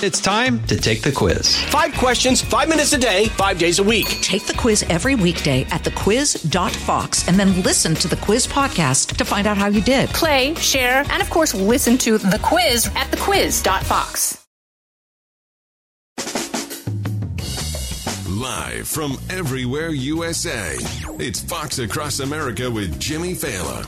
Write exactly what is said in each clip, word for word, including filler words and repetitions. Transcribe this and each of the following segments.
It's time to take the quiz. Five questions, five minutes a day, five days a week. Take the quiz every weekday at the quiz dot fox and then listen to the quiz podcast to find out how you did. Play, share, and of course, listen to the quiz at the quiz dot fox. Live from everywhere U S A, it's Fox Across America with Jimmy Fallon.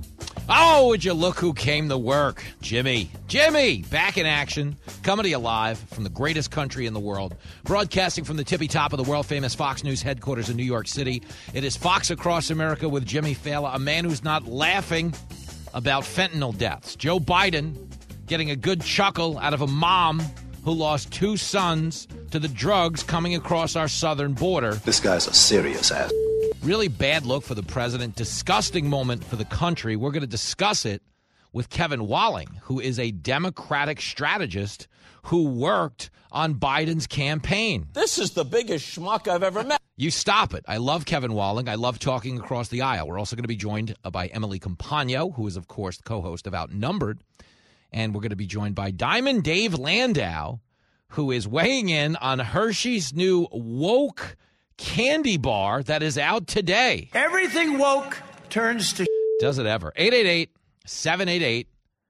Oh, would you look who came to work? Jimmy. Jimmy, back in action, coming to you live from the greatest country in the world, broadcasting from the tippy top of the world-famous Fox News headquarters in New York City. It is Fox Across America with Jimmy Fallon, a man who's not laughing about fentanyl deaths. Joe Biden getting a good chuckle out of a mom who lost two sons to the drugs coming across our southern border. This guy's a serious ass. Really bad look for the president. Disgusting moment for the country. We're going to discuss it with Kevin Walling, who is a Democratic strategist who worked on Biden's campaign. This is the biggest schmuck I've ever met. You stop it. I love Kevin Walling. I love talking across the aisle. We're also going to be joined by Emily Compagno, who is, of course, the co-host of Outnumbered. And we're going to be joined by Diamond Dave Landau, who is weighing in on Hershey's new woke candy bar that is out today. Everything woke turns to Does it ever? eight eight eight, seven eight eight,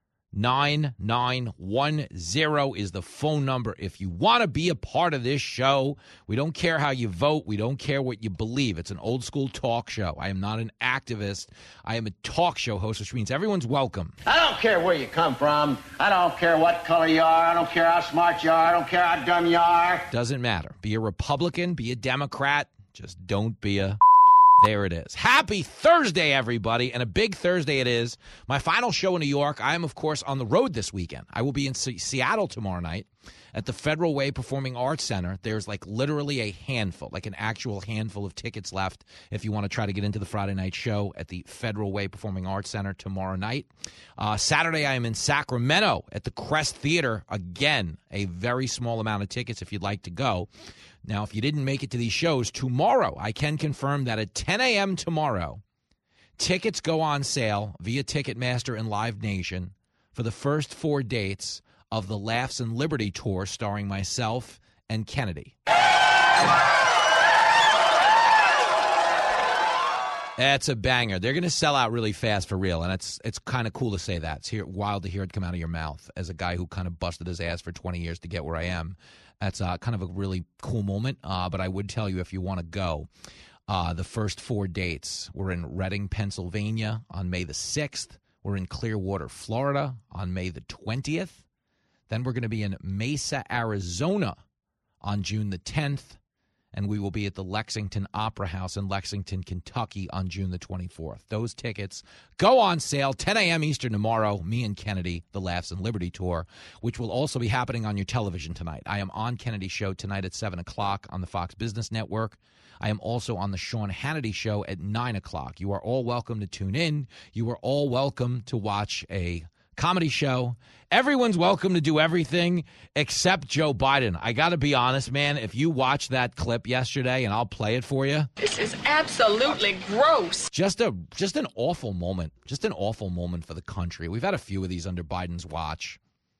nine nine one zero is the phone number. If you want to be a part of this show, we don't care how you vote. We don't care what you believe. It's an old school talk show. I am not an activist. I am a talk show host, which means everyone's welcome. I don't care where you come from. I don't care what color you are. I don't care how smart you are. I don't care how dumb you are. Doesn't matter. Be a Republican, be a Democrat. Just don't be a... There it is. Happy Thursday, everybody, and a big Thursday it is. My final show in New York. I am, of course, on the road this weekend. I will be in C- Seattle tomorrow night at the Federal Way Performing Arts Center. There's like literally a handful, like an actual handful of tickets left if you want to try to get into the Friday night show at the Federal Way Performing Arts Center tomorrow night. Uh, Saturday, I am in Sacramento at the Crest Theater. Again, a very small amount of tickets if you'd like to go. Now, if you didn't make it to these shows, tomorrow, I can confirm that at ten a.m. tomorrow, tickets go on sale via Ticketmaster and Live Nation for the first four dates of the Laughs and Liberty Tour starring myself and Kennedy. That's a banger. They're going to sell out really fast for real, and it's it's kind of cool to say that. It's here, wild to hear it come out of your mouth as a guy who kind of busted his ass for twenty years to get where I am. That's uh, kind of a really cool moment, uh, but I would tell you if you want to go, uh, the first four dates. We're in Reading, Pennsylvania on May the sixth. We're in Clearwater, Florida on May the twentieth. Then we're going to be in Mesa, Arizona on June the tenth. And we will be at the Lexington Opera House in Lexington, Kentucky on June the twenty-fourth. Those tickets go on sale ten a.m. Eastern tomorrow. Me and Kennedy, the Laughs and Liberty Tour, which will also be happening on your television tonight. I am on Kennedy's show tonight at seven o'clock on the Fox Business Network. I am also on the Sean Hannity show at nine o'clock. You are all welcome to tune in. You are all welcome to watch a comedy show. Everyone's welcome to do everything except Joe Biden. I got to be honest, man. If you watched that clip yesterday, and I'll play it for you. This is absolutely gross. Just a just an awful moment. Just an awful moment for the country. We've had a few of these under Biden's watch,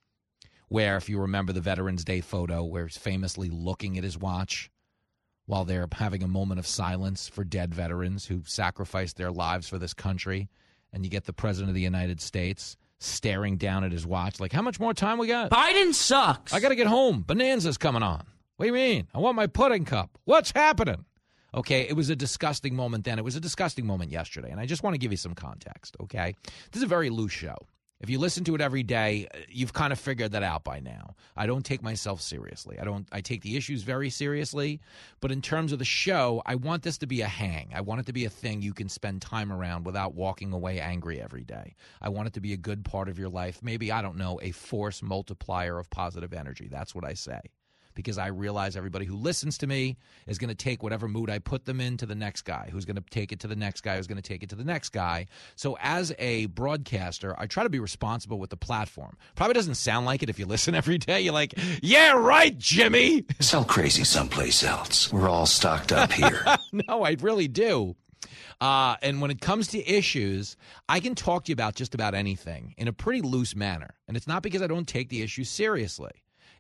where if you remember the Veterans Day photo, where he's famously looking at his watch while they're having a moment of silence for dead veterans who sacrificed their lives for this country, and you get the President of the United States staring down at his watch like, how much more time we got? Biden sucks. I got to get home. Bonanza's coming on. What do you mean? I want my pudding cup. What's happening? Okay, it was a disgusting moment then. It was a disgusting moment yesterday, and I just want to give you some context, okay? This is a very loose show. If you listen to it every day, you've kind of figured that out by now. I don't take myself seriously. I don't. I take the issues very seriously. But in terms of the show, I want this to be a hang. I want it to be a thing you can spend time around without walking away angry every day. I want it to be a good part of your life. Maybe, I don't know, a force multiplier of positive energy. That's what I say. Because I realize everybody who listens to me is going to take whatever mood I put them in to the next guy, who's going to take it to the next guy, who's going to take it to the next guy. So as a broadcaster, I try to be responsible with the platform. Probably doesn't sound like it if you listen every day. You're like, yeah, right, Jimmy. Sell crazy someplace else. We're all stocked up here. No, I really do. Uh, and when it comes to issues, I can talk to you about just about anything in a pretty loose manner. And it's not because I don't take the issues seriously.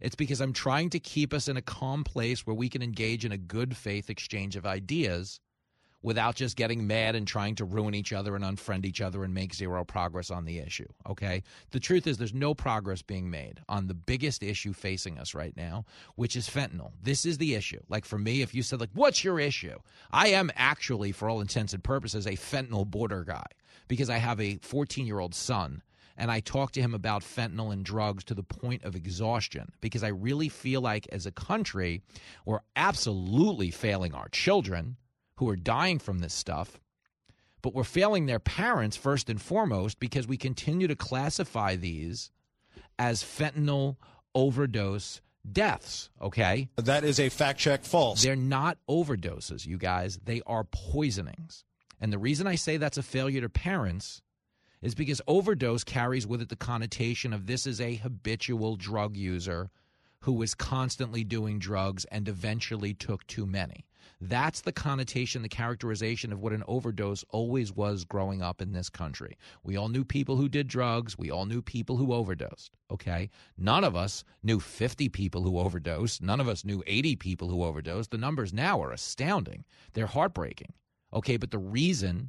It's because I'm trying to keep us in a calm place where we can engage in a good faith exchange of ideas without just getting mad and trying to ruin each other and unfriend each other and make zero progress on the issue, okay? The truth is there's no progress being made on the biggest issue facing us right now, which is fentanyl. This is the issue. Like for me, if you said, like, what's your issue? I am actually, for all intents and purposes, a fentanyl border guy because I have a fourteen-year-old son, and I talk to him about fentanyl and drugs to the point of exhaustion because I really feel like as a country we're absolutely failing our children who are dying from this stuff, but we're failing their parents first and foremost because we continue to classify these as fentanyl overdose deaths, okay? That is a fact check false. They're not overdoses, you guys. They are poisonings. And the reason I say that's a failure to parents is because overdose carries with it the connotation of this is a habitual drug user who was constantly doing drugs and eventually took too many. That's the connotation, the characterization of what an overdose always was growing up in this country. We all knew people who did drugs. We all knew people who overdosed, okay? None of us knew fifty people who overdosed. None of us knew eighty people who overdosed. The numbers now are astounding. They're heartbreaking, okay? But the reason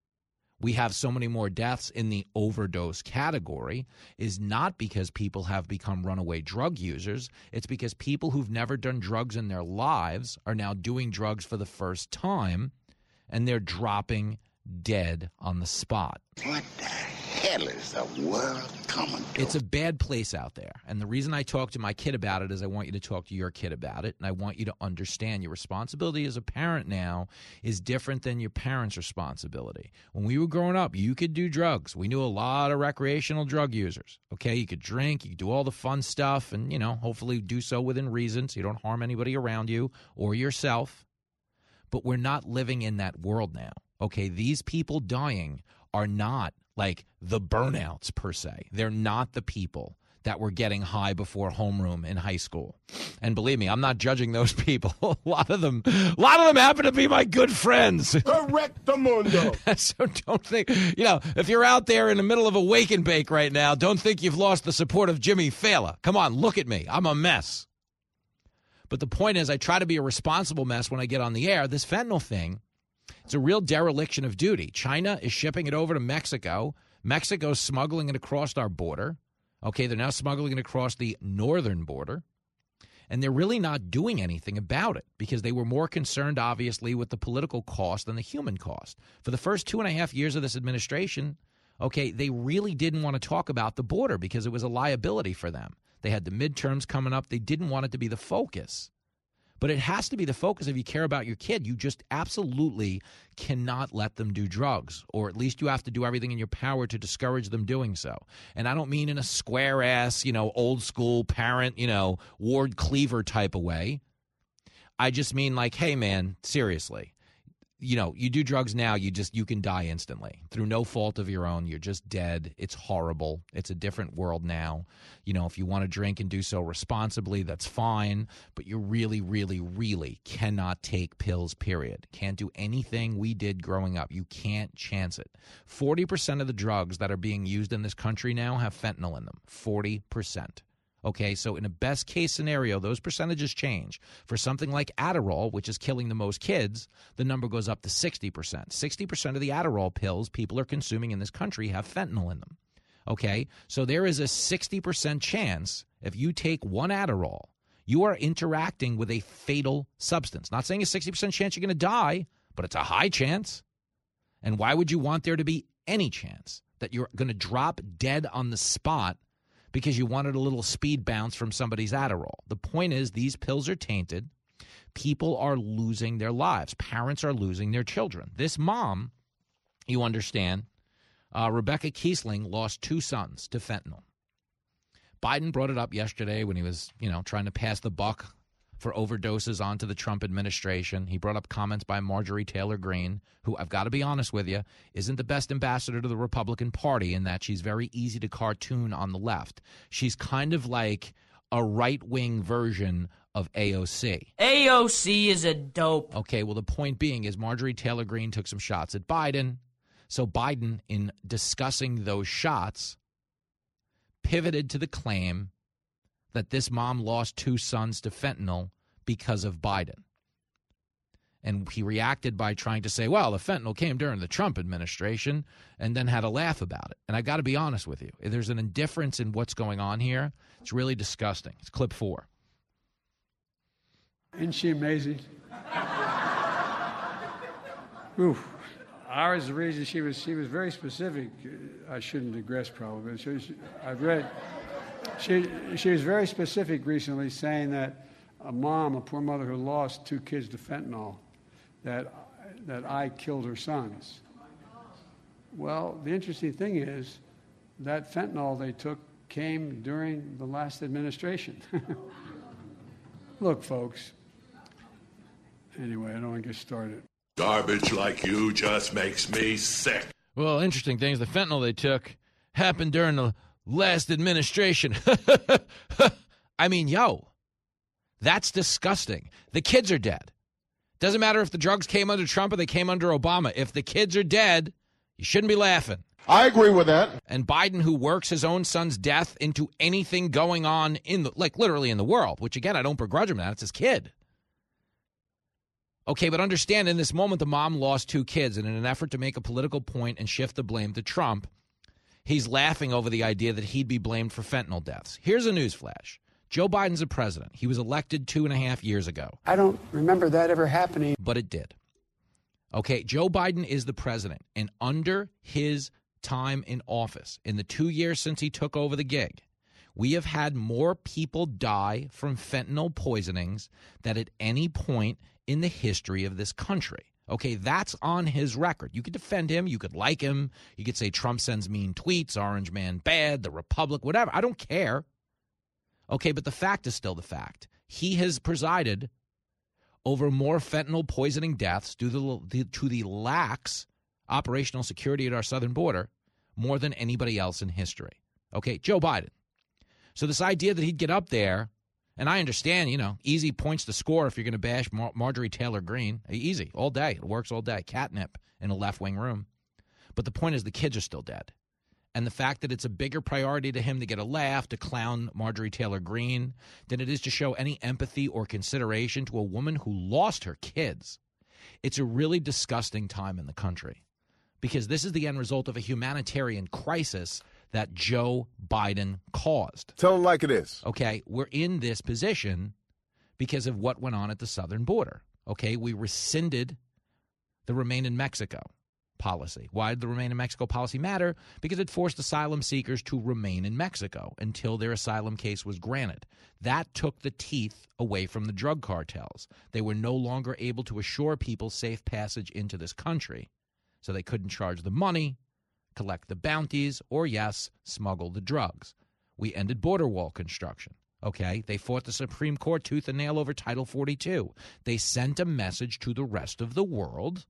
we have so many more deaths in the overdose category is not because people have become runaway drug users. It's because people who've never done drugs in their lives are now doing drugs for the first time, and they're dropping dead on the spot. What the hell is the world coming to? It's a bad place out there. And the reason I talk to my kid about it is I want you to talk to your kid about it, and I want you to understand your responsibility as a parent now is different than your parents' responsibility. When we were growing up, you could do drugs. We knew a lot of recreational drug users, okay? You could drink, you could do all the fun stuff, and, you know, hopefully do so within reason so you don't harm anybody around you or yourself. But we're not living in that world now, okay? These people dying are not like the burnouts per se. They're not the people that were getting high before homeroom in high school. And believe me, I'm not judging those people. a lot of them, a lot of them happen to be my good friends. Correctamundo. So don't think, you know, if you're out there in the middle of a wake and bake right now, don't think you've lost the support of Jimmy Fallon. Come on, look at me. I'm a mess. But the point is, I try to be a responsible mess when I get on the air. This fentanyl thing, it's a real dereliction of duty. China is shipping it over to Mexico. Mexico's smuggling it across our border. Okay, they're now smuggling it across the northern border. And they're really not doing anything about it because they were more concerned, obviously, with the political cost than the human cost. For the first two and a half years of this administration, okay, they really didn't want to talk about the border because it was a liability for them. They had the midterms coming up. They didn't want it to be the focus. But it has to be the focus if you care about your kid. You just absolutely cannot let them do drugs, or at least you have to do everything in your power to discourage them doing so. And I don't mean in a square-ass, you know, old-school parent, you know, Ward Cleaver type of way. I just mean like, hey, man, seriously. You know, you do drugs now, you just you can die instantly through no fault of your own. You're just dead. It's horrible. It's a different world now. You know, if you want to drink and do so responsibly, that's fine. But you really, really, really cannot take pills, period. Can't do anything we did growing up. You can't chance it. forty percent of the drugs that are being used in this country now have fentanyl in them. forty percent. Okay, so in a best-case scenario, those percentages change. For something like Adderall, which is killing the most kids, the number goes up to sixty percent. sixty percent of the Adderall pills people are consuming in this country have fentanyl in them. Okay, so there is a sixty percent chance if you take one Adderall, you are interacting with a fatal substance. Not saying a sixty percent chance you're going to die, but it's a high chance. And why would you want there to be any chance that you're going to drop dead on the spot because you wanted a little speed bounce from somebody's Adderall? The point is these pills are tainted. People are losing their lives. Parents are losing their children. This mom, you understand, uh, Rebecca Kiesling lost two sons to fentanyl. Biden brought it up yesterday when he was, you know, trying to pass the buck for overdoses onto the Trump administration. He brought up comments by Marjorie Taylor Greene, who, I've got to be honest with you, isn't the best ambassador to the Republican Party in that she's very easy to cartoon on the left. She's kind of like a right-wing version of A O C. A O C is a dope. Okay, well, the point being is Marjorie Taylor Greene took some shots at Biden. So Biden, in discussing those shots, pivoted to the claim that this mom lost two sons to fentanyl because of Biden. And he reacted by trying to say, well, the fentanyl came during the Trump administration, and then had a laugh about it. And I got to be honest with you. There's an indifference in what's going on here. It's really disgusting. It's clip four. Isn't she amazing? Oof. I was the reason she was she was very specific. I shouldn't digress probably, but she was, I've read she she was very specific recently, saying that a mom, a poor mother who lost two kids to fentanyl, that that I killed her sons. Well, the interesting thing is that fentanyl they took came during the last administration. Look, folks. Anyway, I don't want to get started. Garbage like you just makes me sick. Well, interesting things. The fentanyl they took happened during the last administration. I mean, yo, that's disgusting. The kids are dead. Doesn't matter if the drugs came under Trump or they came under Obama. If the kids are dead, you shouldn't be laughing. I agree with that. And Biden, who works his own son's death into anything going on in the, like literally in the world, which again, I don't begrudge him that. It's his kid. Okay, but understand in this moment, the mom lost two kids, and in an effort to make a political point and shift the blame to Trump, he's laughing over the idea that he'd be blamed for fentanyl deaths. Here's a newsflash. Joe Biden's a president. He was elected two and a half years ago. I don't remember that ever happening. But it did. Okay, Joe Biden is the president, and under his time in office, in the two years since he took over the gig, we have had more people die from fentanyl poisonings than at any point in the history of this country. Okay, that's on his record. You could defend him. You could like him. You could say Trump sends mean tweets, Orange Man bad, the Republic, whatever. I don't care. Okay, but the fact is still the fact. He has presided over more fentanyl poisoning deaths due to the, to the lax operational security at our southern border more than anybody else in history. Okay, Joe Biden. So this idea that he'd get up there, and I understand, you know, easy points to score if you're going to bash Mar- Marjorie Taylor Greene. Easy, all day. It works all day. Catnip in a left-wing room. But the point is the kids are still dead. And the fact that it's a bigger priority to him to get a laugh, to clown Marjorie Taylor Greene, than it is to show any empathy or consideration to a woman who lost her kids. It's a really disgusting time in the country because this is the end result of a humanitarian crisis that Joe Biden caused. Tell them like it is. Okay, we're in this position because of what went on at the southern border. Okay, we rescinded the Remain in Mexico policy. Why did the Remain in Mexico policy matter? Because it forced asylum seekers to remain in Mexico until their asylum case was granted. That took the teeth away from the drug cartels. They were no longer able to assure people safe passage into this country, so they couldn't charge the money, collect the bounties, or, yes, smuggle the drugs. We ended border wall construction. Okay, they fought the Supreme Court tooth and nail over Title forty-two. They sent a message to the rest of the world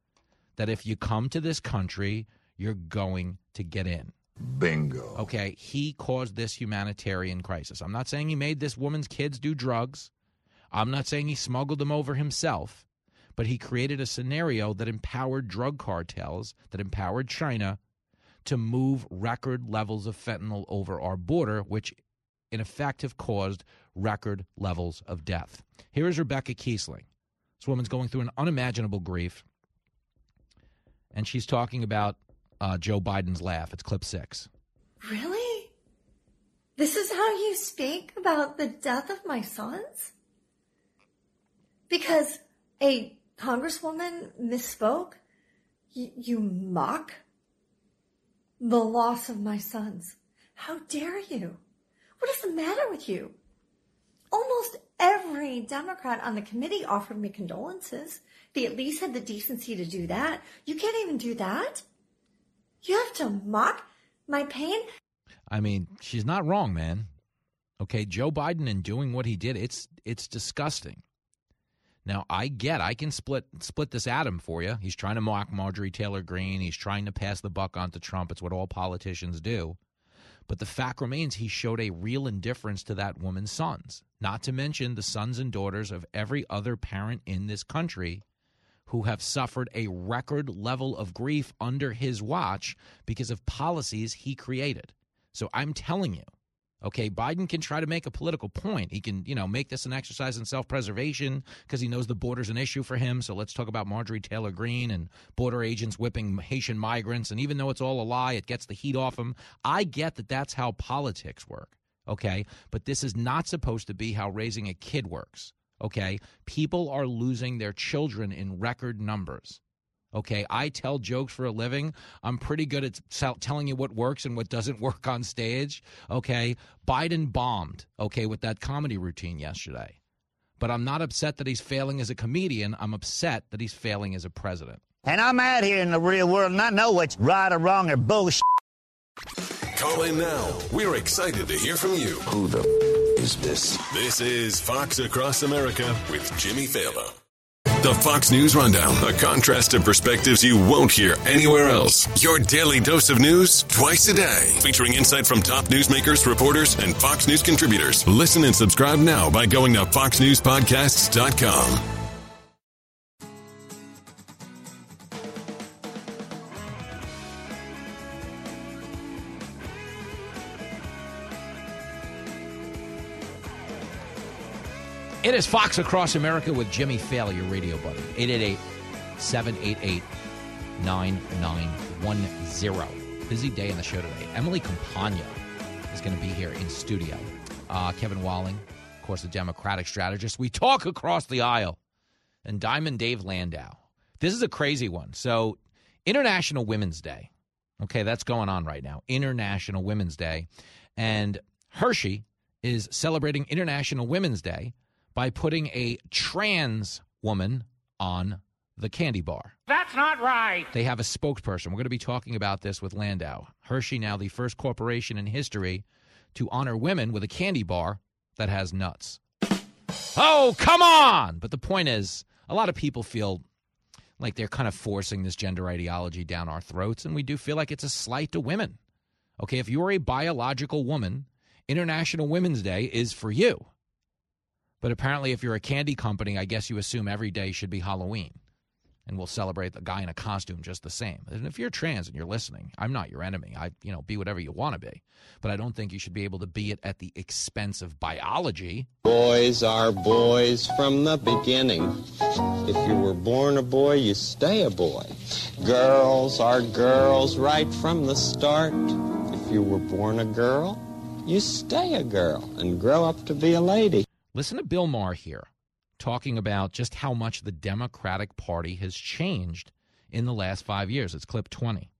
that if you come to this country, you're going to get in. Bingo. Okay, he caused this humanitarian crisis. I'm not saying he made this woman's kids do drugs. I'm not saying he smuggled them over himself. But he created a scenario that empowered drug cartels, that empowered China to move record levels of fentanyl over our border, which in effect have caused record levels of death. Here is Rebecca Kiesling. This woman's going through an unimaginable grief. And she's talking about uh, Joe Biden's laugh. It's clip six. Really? This is how you speak about the death of my sons? Because a congresswoman misspoke? Y- you mock the loss of my sons. How dare you? What is the matter with you? Almost every Democrat on the committee offered me condolences. They at least had the decency to do that. You can't even do that? You have to mock my pain? I mean, she's not wrong, man. Okay, Joe Biden in doing what he did, it's it's disgusting. Now, I get, I can split split this atom for you. He's trying to mock Marjorie Taylor Greene. He's trying to pass the buck on to Trump. It's what all politicians do. But the fact remains he showed a real indifference to that woman's sons, not to mention the sons and daughters of every other parent in this country who have suffered a record level of grief under his watch because of policies he created. So I'm telling you, Okay, Biden can try to make a political point. He can, you know, make this an exercise in self-preservation because he knows the border's an issue for him. So let's talk about Marjorie Taylor Greene and border agents whipping Haitian migrants. And even though it's all a lie, it gets the heat off him. I get that that's how politics work, okay? But this is not supposed to be how raising a kid works, okay? People are losing their children in record numbers. Okay, I tell jokes for a living. I'm pretty good at sell, telling you what works and what doesn't work on stage. Okay, Biden bombed, okay, with that comedy routine yesterday. But I'm not upset that he's failing as a comedian. I'm upset that he's failing as a president. And I'm out here in the real world and I know what's right or wrong or bullshit. Call in now. We're excited to hear from you. Who the f- is this? This is Fox Across America with Jimmy Fallon. The Fox News Rundown, a contrast of perspectives you won't hear anywhere else. Your daily dose of news twice a day, featuring insight from top newsmakers, reporters, and Fox News contributors. Listen and subscribe now by going to fox news podcasts dot com. It is Fox Across America with Jimmy Fallon, your radio buddy. eight eight eight, seven eight eight, nine nine one zero. Busy day in the show today. Emily Campagna is going to be here in studio. Uh, Kevin Walling, of course, the Democratic strategist. We talk across the aisle. And Diamond Dave Landau. This is a crazy one. So, International Women's Day. Okay, that's going on right now. International Women's Day. And Hershey is celebrating International Women's Day by putting a trans woman on the candy bar. That's not right. They have a spokesperson. We're going to be talking about this with Landau. Hershey, now the first corporation in history to honor women with a candy bar that has nuts. Oh, come on! But the point is, a lot of people feel like they're kind of forcing this gender ideology down our throats, and we do feel like it's a slight to women. Okay, if you're a biological woman, International Women's Day is for you. But apparently, if you're a candy company, I guess you assume every day should be Halloween. And we'll celebrate the guy in a costume just the same. And if you're trans and you're listening, I'm not your enemy. I, you know, be whatever you want to be. But I don't think you should be able to be it at the expense of biology. Boys are boys from the beginning. If you were born a boy, you stay a boy. Girls are girls right from the start. If you were born a girl, you stay a girl and grow up to be a lady. Listen to Bill Maher here talking about just how much the Democratic Party has changed in the last five years. It's clip twenty.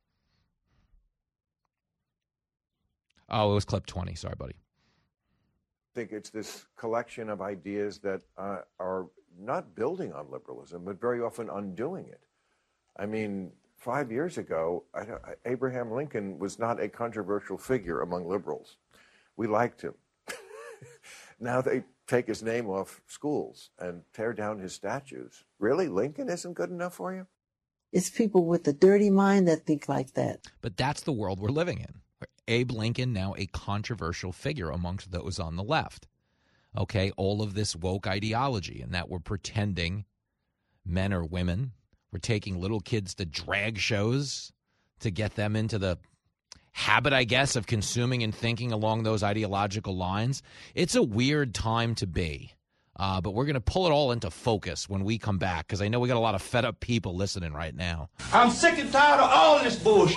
Oh, it was clip twenty. Sorry, buddy. I think it's this collection of ideas that uh, are not building on liberalism, but very often undoing it. I mean, five years ago, I, Abraham Lincoln was not a controversial figure among liberals. We liked him. Now they take his name off schools and tear down his statues. Really? Lincoln isn't good enough for you? It's people with a dirty mind that think like that. But that's the world we're living in. Abe Lincoln, now a controversial figure amongst those on the left. Okay, all of this woke ideology and that we're pretending men or women. We're taking little kids to drag shows to get them into the habit, I guess, of consuming and thinking along those ideological lines. It's a weird time to be. Uh, but we're going to pull it all into focus when we come back, because I know we got a lot of fed up people listening right now. I'm sick and tired of all this bullshit.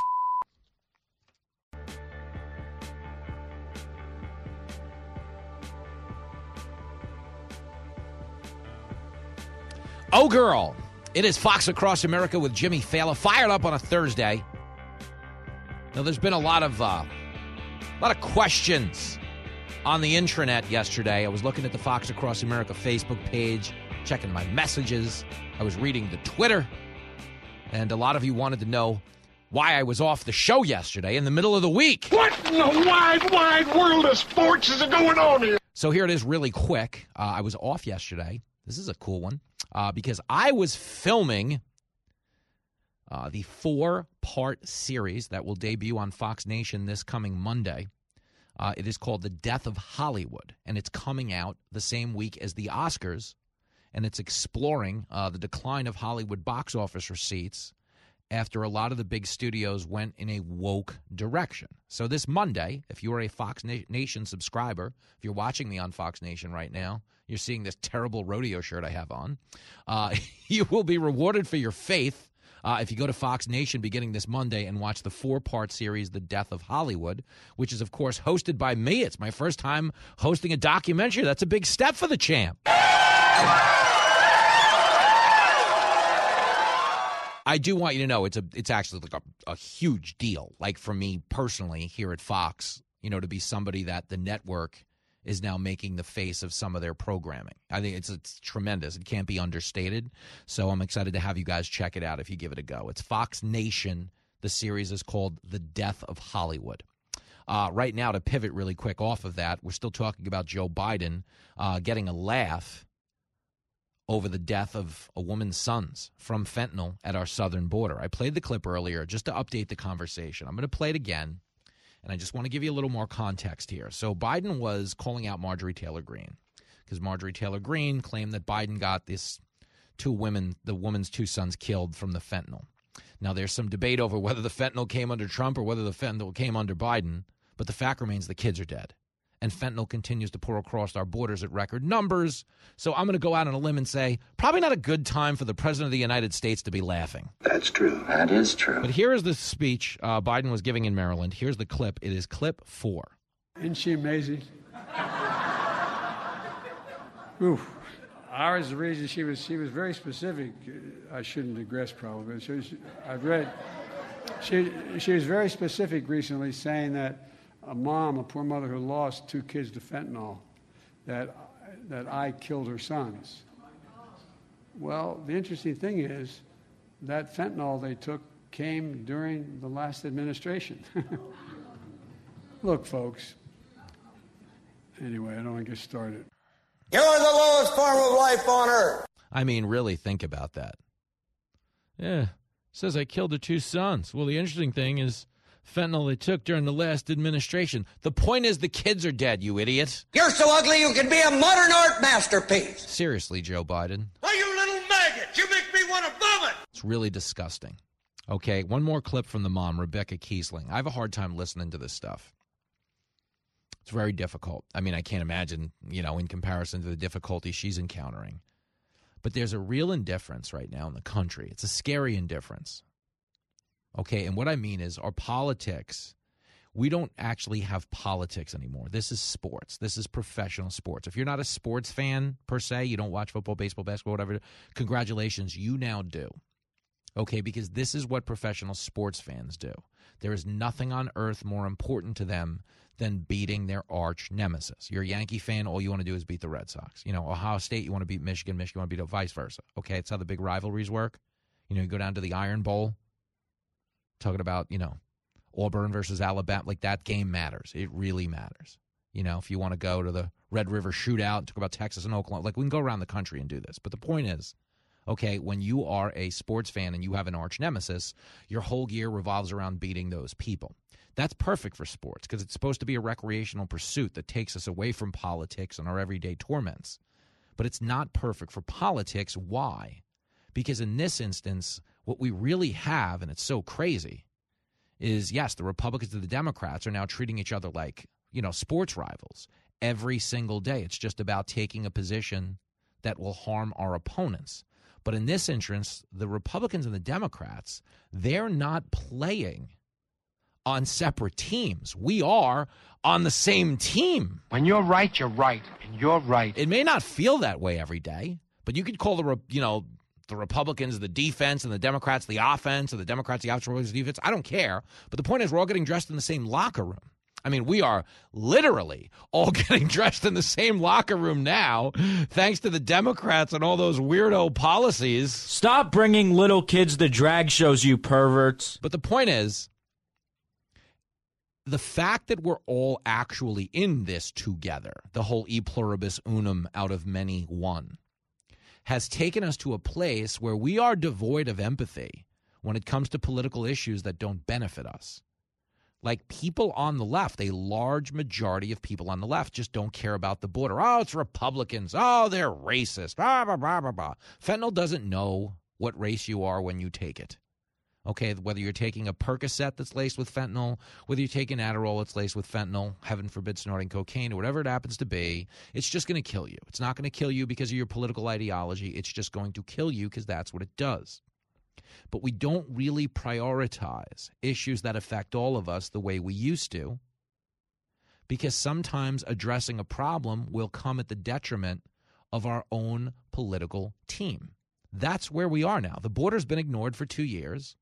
Oh, girl. It is Fox Across America with Jimmy Fallon, fired up on a Thursday. Now, there's been a lot of uh, a lot of questions on the intranet yesterday. I was looking at the Fox Across America Facebook page, checking my messages. I was reading the Twitter, and a lot of you wanted to know why I was off the show yesterday in the middle of the week. What in the wide, wide world of sports is going on here? So here it is really quick. Uh, I was off yesterday. This is a cool one uh, because I was filming Uh, the four-part series that will debut on Fox Nation this coming Monday. Uh, it is called The Death of Hollywood, and it's coming out the same week as the Oscars, and it's exploring uh, the decline of Hollywood box office receipts after a lot of the big studios went in a woke direction. So this Monday, if you are a Fox Nation subscriber, if you're watching me on Fox Nation right now, you're seeing this terrible rodeo shirt I have on, uh, you will be rewarded for your faith uh, if you go to Fox Nation beginning this Monday and watch the four-part series, The Death of Hollywood, which is, of course, hosted by me. It's my first time hosting a documentary. That's a big step for the champ. I do want you to know it's a it's actually like a, a huge deal. Like for me personally here at Fox, you know, to be somebody that the network is now making the face of some of their programming. I think it's it's tremendous. It can't be understated. So I'm excited to have you guys check it out if you give it a go. It's Fox Nation. The series is called The Death of Hollywood. Uh, right now, to pivot really quick off of that, we're still talking about Joe Biden uh, getting a laugh over the death of a woman's sons from fentanyl at our southern border. I played the clip earlier just to update the conversation. I'm going to play it again, and I just want to give you a little more context here. So Biden was calling out Marjorie Taylor Greene because Marjorie Taylor Greene claimed that Biden got this two women, the woman's two sons killed from the fentanyl. Now, there's some debate over whether the fentanyl came under Trump or whether the fentanyl came under Biden, but the fact remains the kids are dead. And fentanyl continues to pour across our borders at record numbers. So I'm going to go out on a limb and say probably not a good time for the president of the United States to be laughing. That's true. That is true. But here is the speech uh, Biden was giving in Maryland. Here's the clip. It is clip four. Isn't she amazing? Oof. Ours, the reason she was she was very specific. I shouldn't digress probably. But she was, I've read. She she was very specific recently, saying that a mom, a poor mother who lost two kids to fentanyl, that that I killed her sons. Well, the interesting thing is that fentanyl they took came during the last administration. Look, folks. Anyway, I don't want to get started. You're the lowest form of life on earth. I mean, really think about that. Yeah, says I killed her two sons. Well, the interesting thing is fentanyl they took during the last administration. The point is the kids are dead, you idiot. You're so ugly you can be a modern art masterpiece. Seriously, Joe Biden. Oh, you little maggot. You make me want to vomit. It's really disgusting. Okay, one more clip from the mom, Rebecca Kiesling. I have a hard time listening to this stuff. It's very difficult. I mean, I can't imagine, you know, in comparison to the difficulty she's encountering. But there's a real indifference right now in the country. It's a scary indifference. Okay, and what I mean is our politics, we don't actually have politics anymore. This is sports. This is professional sports. If you're not a sports fan per se, you don't watch football, baseball, basketball, whatever, congratulations, you now do. Okay, because this is what professional sports fans do. There is nothing on earth more important to them than beating their arch nemesis. You're a Yankee fan, all you want to do is beat the Red Sox. You know, Ohio State, you want to beat Michigan, Michigan want to beat vice versa. Okay, it's how the big rivalries work. You know, you go down to the Iron Bowl, talking about, you know, Auburn versus Alabama, like that game matters. It really matters. You know, if you want to go to the Red River Shootout and talk about Texas and Oklahoma, like we can go around the country and do this. But the point is, okay, when you are a sports fan and you have an arch nemesis, your whole year revolves around beating those people. That's perfect for sports because it's supposed to be a recreational pursuit that takes us away from politics and our everyday torments. But it's not perfect for politics. Why? Because in this instance, what we really have, and it's so crazy, is, yes, the Republicans and the Democrats are now treating each other like, you know, sports rivals every single day. It's just about taking a position that will harm our opponents. But in this instance, the Republicans and the Democrats, they're not playing on separate teams. We are on the same team. When you're right, you're right, and you're right. It may not feel that way every day, but you could call the, you know, the Republicans the defense and the Democrats the offense, and the Democrats the outside defense. I don't care. But the point is we're all getting dressed in the same locker room. I mean, we are literally all getting dressed in the same locker room now, thanks to the Democrats and all those weirdo policies. Stop bringing little kids to drag shows, you perverts. But the point is, the fact that we're all actually in this together, the whole e pluribus unum out of many one, has taken us to a place where we are devoid of empathy when it comes to political issues that don't benefit us. Like people on the left, a large majority of people on the left just don't care about the border. Oh, it's Republicans. Oh, they're racist. Blah, blah, blah, blah, blah. Fentanyl doesn't know what race you are when you take it. Okay, whether you're taking a Percocet that's laced with fentanyl, whether you're taking Adderall that's laced with fentanyl, heaven forbid snorting cocaine or whatever it happens to be, it's just going to kill you. It's not going to kill you because of your political ideology. It's just going to kill you because that's what it does. But we don't really prioritize issues that affect all of us the way we used to, because sometimes addressing a problem will come at the detriment of our own political team. That's where we are now. The border's been ignored for two years.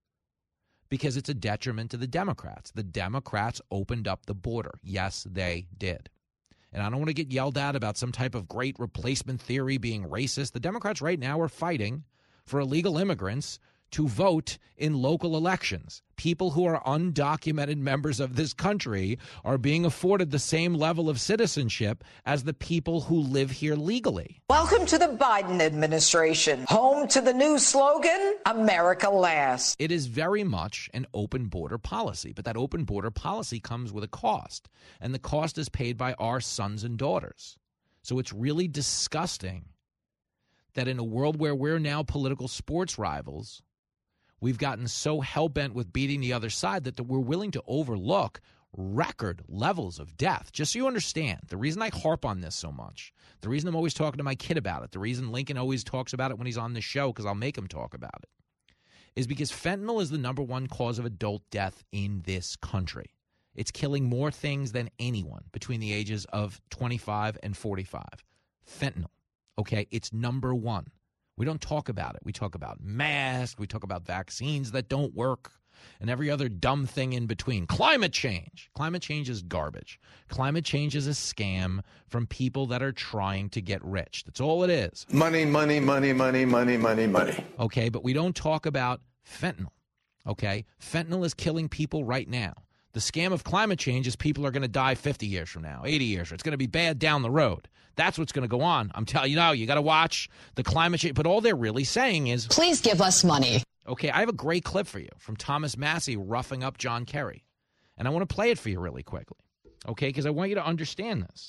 Because it's a detriment to the Democrats. The Democrats opened up the border. Yes, they did. And I don't want to get yelled at about some type of great replacement theory being racist. The Democrats right now are fighting for illegal immigrants to vote in local elections. People who are undocumented members of this country are being afforded the same level of citizenship as the people who live here legally. Welcome to the Biden administration, home to the new slogan, America Last. It is very much an open border policy, but that open border policy comes with a cost, and the cost is paid by our sons and daughters. So it's really disgusting that in a world where we're now political sports rivals, we've gotten so hell-bent with beating the other side that we're willing to overlook record levels of death. Just so you understand, the reason I harp on this so much, the reason I'm always talking to my kid about it, the reason Lincoln always talks about it when he's on the show, because I'll make him talk about it, is because fentanyl is the number one cause of adult death in this country. It's killing more things than anyone between the ages of twenty-five and forty-five. Fentanyl, okay? It's number one. We don't talk about it. We talk about masks. We talk about vaccines that don't work and every other dumb thing in between. Climate change. Climate change is garbage. Climate change is a scam from people that are trying to get rich. That's all it is. Money, money, money, money, money, money, money. Okay, but we don't talk about fentanyl. Okay? Fentanyl is killing people right now. The scam of climate change is people are going to die fifty years from now, eighty years. It's going to be bad down the road. That's what's going to go on. I'm telling you now, you got to watch the climate change. But all they're really saying is, please give us money. Okay, I have a great clip for you from Thomas Massie roughing up John Kerry. And I want to play it for you really quickly. Okay, because I want you to understand this.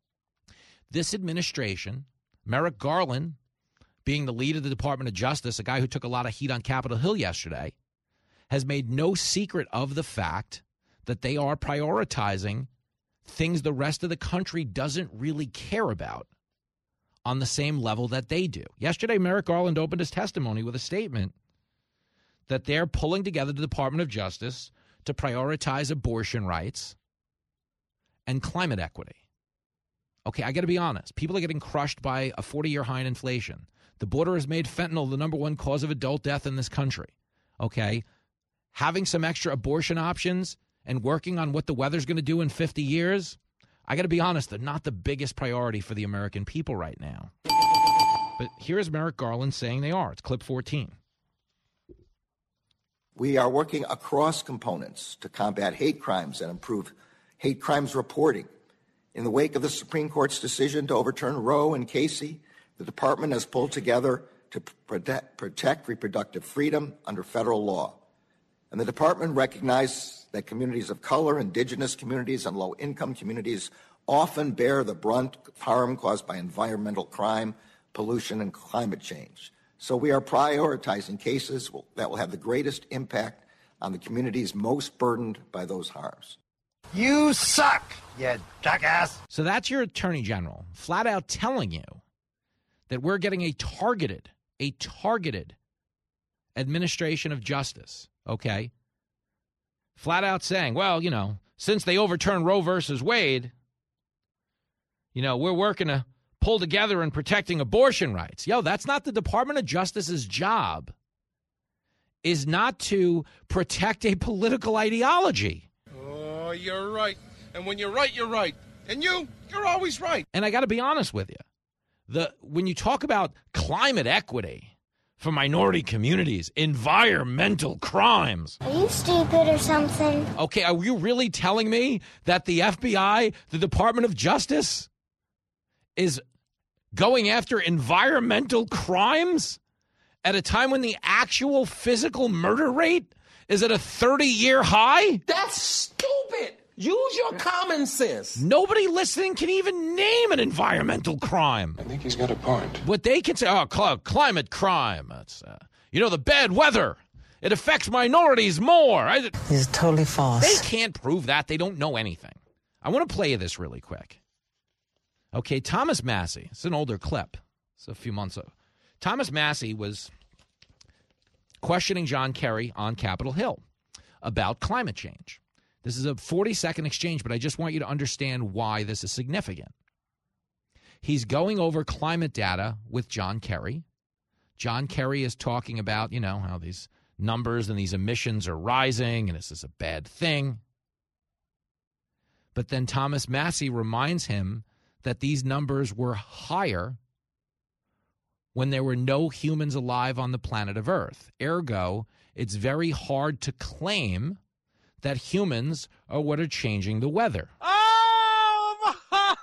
This administration, Merrick Garland being the lead of the Department of Justice, a guy who took a lot of heat on Capitol Hill yesterday, has made no secret of the fact that they are prioritizing things the rest of the country doesn't really care about on the same level that they do. Yesterday, Merrick Garland opened his testimony with a statement that they're pulling together the Department of Justice to prioritize abortion rights and climate equity. Okay, I got to be honest. People are getting crushed by a forty-year high in inflation. The border has made fentanyl the number one cause of adult death in this country. Okay, having some extra abortion options and working on what the weather's going to do in fifty years, I got to be honest, they're not the biggest priority for the American people right now. But here's Merrick Garland saying they are. It's clip fourteen. We are working across components to combat hate crimes and improve hate crimes reporting. In the wake of the Supreme Court's decision to overturn Roe and Casey, the department has pulled together to protect, protect reproductive freedom under federal law. And the department recognized that communities of color, indigenous communities, and low-income communities often bear the brunt of harm caused by environmental crime, pollution, and climate change. So we are prioritizing cases that will have the greatest impact on the communities most burdened by those harms. You suck, you jackass. So that's your attorney general flat out telling you that we're getting a targeted, a targeted administration of justice, okay? Flat out saying, well, you know, since they overturned Roe versus Wade, you know, we're working to pull together and protecting abortion rights. Yo, that's not the Department of Justice's job, is not to protect a political ideology. Oh, you're right. And when you're right, you're right. And you, you're always right. And I got to be honest with you. The when you talk about climate equity for minority communities, environmental crimes. Are you stupid or something? Okay, are you really telling me that the F B I, the Department of Justice, is going after environmental crimes at a time when the actual physical murder rate is at a thirty-year high? That's stupid. Use your common sense. Nobody listening can even name an environmental crime. I think he's got a point. What they can say, oh, cl- climate crime. That's, uh, you know, the bad weather It affects minorities more. I, It's totally false. They can't prove that. They don't know anything. I want to play you this really quick. Okay, Thomas Massie. It's an older clip. It's a few months ago. Thomas Massie was questioning John Kerry on Capitol Hill about climate change. This is a forty-second exchange, but I just want you to understand why this is significant. He's going over climate data with John Kerry. John Kerry is talking about, you know, how these numbers and these emissions are rising and this is a bad thing. But then Thomas Massie reminds him that these numbers were higher when there were no humans alive on the planet of Earth. Ergo, it's very hard to claim that humans are what are changing the weather. Oh,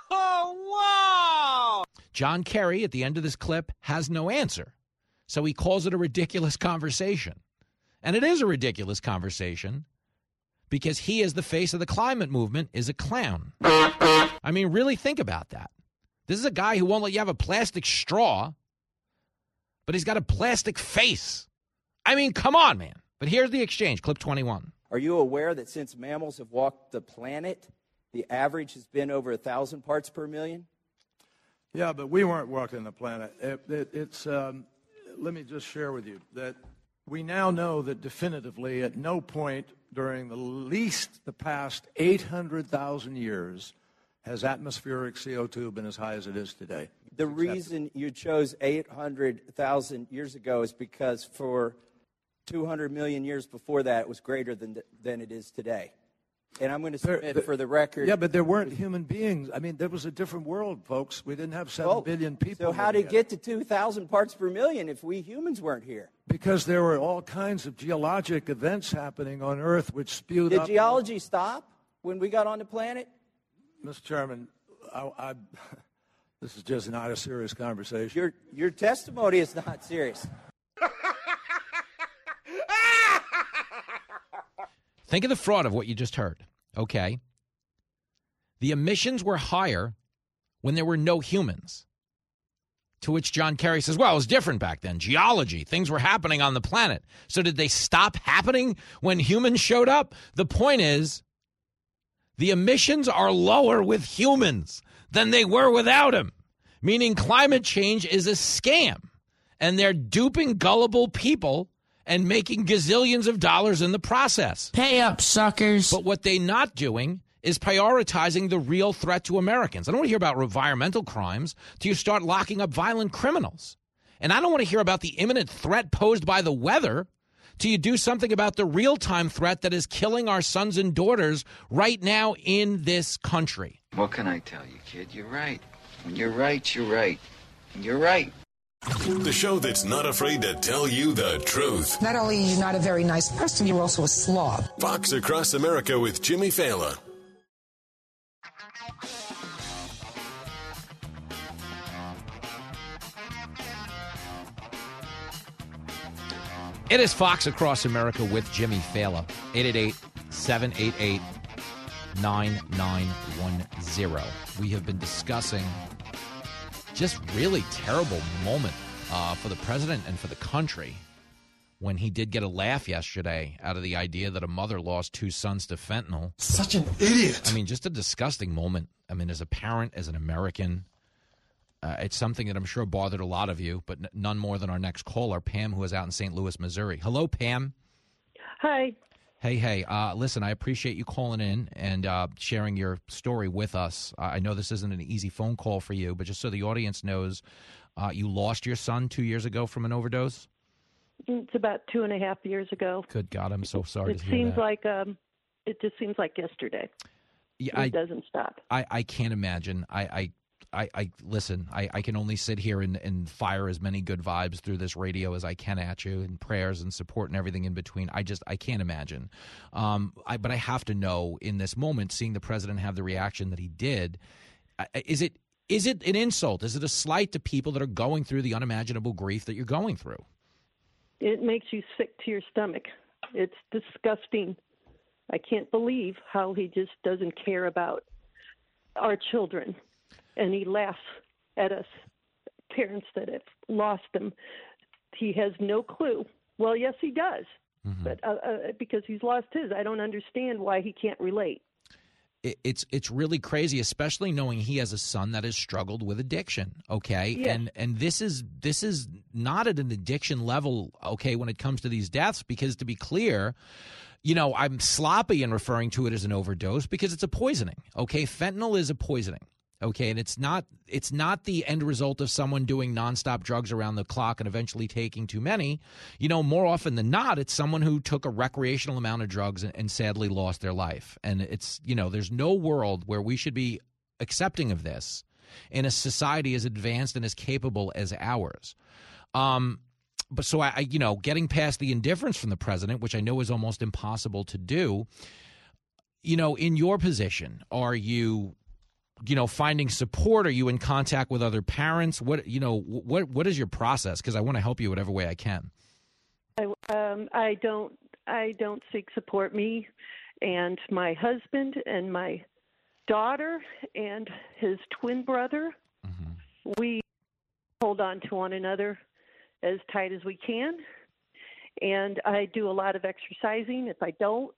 wow! John Kerry, at the end of this clip, has no answer. So he calls it a ridiculous conversation. And it is a ridiculous conversation because he, as the face of the climate movement, is a clown. I mean, really think about that. This is a guy who won't let you have a plastic straw, but he's got a plastic face. I mean, come on, man. But here's the exchange, clip twenty-one. Are you aware that since mammals have walked the planet, the average has been over one thousand parts per million? Yeah, but we weren't walking the planet. It, it, it's, um, let me just share with you that we now know that definitively at no point during the least the past eight hundred thousand years has atmospheric C O two been as high as it is today. The reason you chose eight hundred thousand years ago is because for two hundred million years before that, it was greater than than it is today. And I'm going to submit there, for the record. Yeah, but there weren't human beings. I mean, there was a different world, folks. We didn't have seven well, billion people. So how did it get to two thousand parts per million if we humans weren't here? Because there were all kinds of geologic events happening on Earth which spewed did up. Did geology stop when we got on the planet? Mister Chairman, I, I, this is just not a serious conversation. Your, your testimony is not serious. Think of the fraud of what you just heard, okay? The emissions were higher when there were no humans. To which John Kerry says, well, it was different back then. Geology, things were happening on the planet. So did they stop happening when humans showed up? The point is, the emissions are lower with humans than they were without them, meaning climate change is a scam, and they're duping gullible people and making gazillions of dollars in the process. Pay up, suckers. But what they're not doing is prioritizing the real threat to Americans. I don't want to hear about environmental crimes till you start locking up violent criminals. And I don't want to hear about the imminent threat posed by the weather till you do something about the real-time threat that is killing our sons and daughters right now in this country. What can I tell you, kid? You're right. When you're right, you're right. You're right. The show that's not afraid to tell you the truth. Not only are you not a very nice person, you're also a slob. Fox Across America with Jimmy Fallon. It is Fox Across America with Jimmy Fallon. eight eight eight, seven eight eight, nine nine one zero. We have been discussing just really terrible moment uh, for the president and for the country when he did get a laugh yesterday out of the idea that a mother lost two sons to fentanyl. Such an idiot. I mean, just a disgusting moment. I mean, as a parent, as an American, uh, it's something that I'm sure bothered a lot of you, but n- none more than our next caller, Pam, who is out in Saint Louis, Missouri. Hello, Pam. Hi. Hey, hey, uh, listen, I appreciate you calling in and uh, sharing your story with us. Uh, I know this isn't an easy phone call for you, but just so the audience knows, uh, you lost your son two years ago from an overdose? It's about two and a half years ago. Good God, I'm so sorry it to hear seems that. like um, it just seems like yesterday. Yeah, it I, doesn't stop. I, I can't imagine. I, I, I, I listen, I, I can only sit here and, and fire as many good vibes through this radio as I can at you, and prayers and support and everything in between. I just, I can't imagine. Um, I, but I have to know in this moment, seeing the president have the reaction that he did, is it, is it an insult? Is it a slight to people that are going through the unimaginable grief that you're going through? It makes you sick to your stomach. It's disgusting. I can't believe how he just doesn't care about our children. And he laughs at us, parents that have lost them. He has no clue. Well, yes, he does. Mm-hmm. But uh, uh, because he's lost his, I don't understand why he can't relate. It's it's really crazy, especially knowing he has a son that has struggled with addiction. Okay, yes. and and this is this is not at an addiction level. Okay, when it comes to these deaths, because to be clear, you know, I'm sloppy in referring to it as an overdose because it's a poisoning. Okay, fentanyl is a poisoning. Okay, and it's not it's not the end result of someone doing nonstop drugs around the clock and eventually taking too many. You know, more often than not, it's someone who took a recreational amount of drugs and, and sadly lost their life. And it's, you know, there's no world where we should be accepting of this in a society as advanced and as capable as ours. Um, but so, I, I, you know, getting past the indifference from the president, which I know is almost impossible to do, you know, in your position, are you – you know, finding support? Are you in contact with other parents? What, you know, what, what is your process? Because I want to help you whatever way I can. I, um, I don't, I don't seek support. Me and my husband and my daughter and his twin brother, mm-hmm. we hold on to one another as tight as we can. And I do a lot of exercising. If I don't,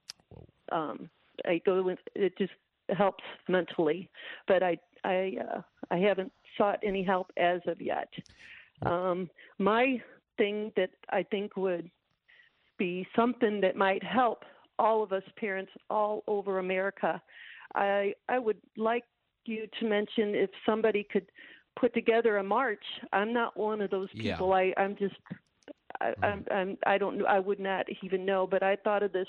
um, I go with, it just helps mentally, but I I uh, I haven't sought any help as of yet. Um, my thing that I think would be something that might help all of us parents all over America, I I would like you to mention if somebody could put together a march. I'm not one of those people. Yeah. I I'm just I, mm. I'm, I'm I don't know. I would not even know. But I thought of this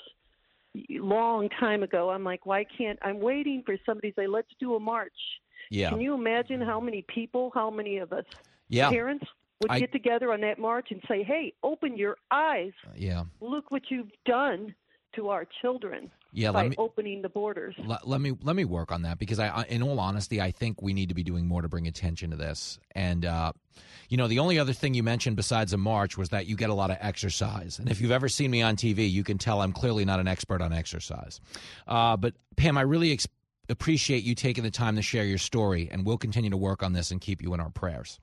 long time ago. I'm like, why can't, I'm waiting for somebody to say, let's do a march. Yeah. Can you imagine how many people, how many of us yeah. parents would I, get together on that march and say, hey, open your eyes. Yeah. Look what you've done to our children yeah, by let me, opening the borders. Let, let me let me work on that because I, in all honesty, I think we need to be doing more to bring attention to this. And uh, you know, the only other thing you mentioned besides a march was that you get a lot of exercise. And if you've ever seen me on T V, you can tell I'm clearly not an expert on exercise. Uh, but Pam, I really ex- appreciate you taking the time to share your story, and we'll continue to work on this and keep you in our prayers.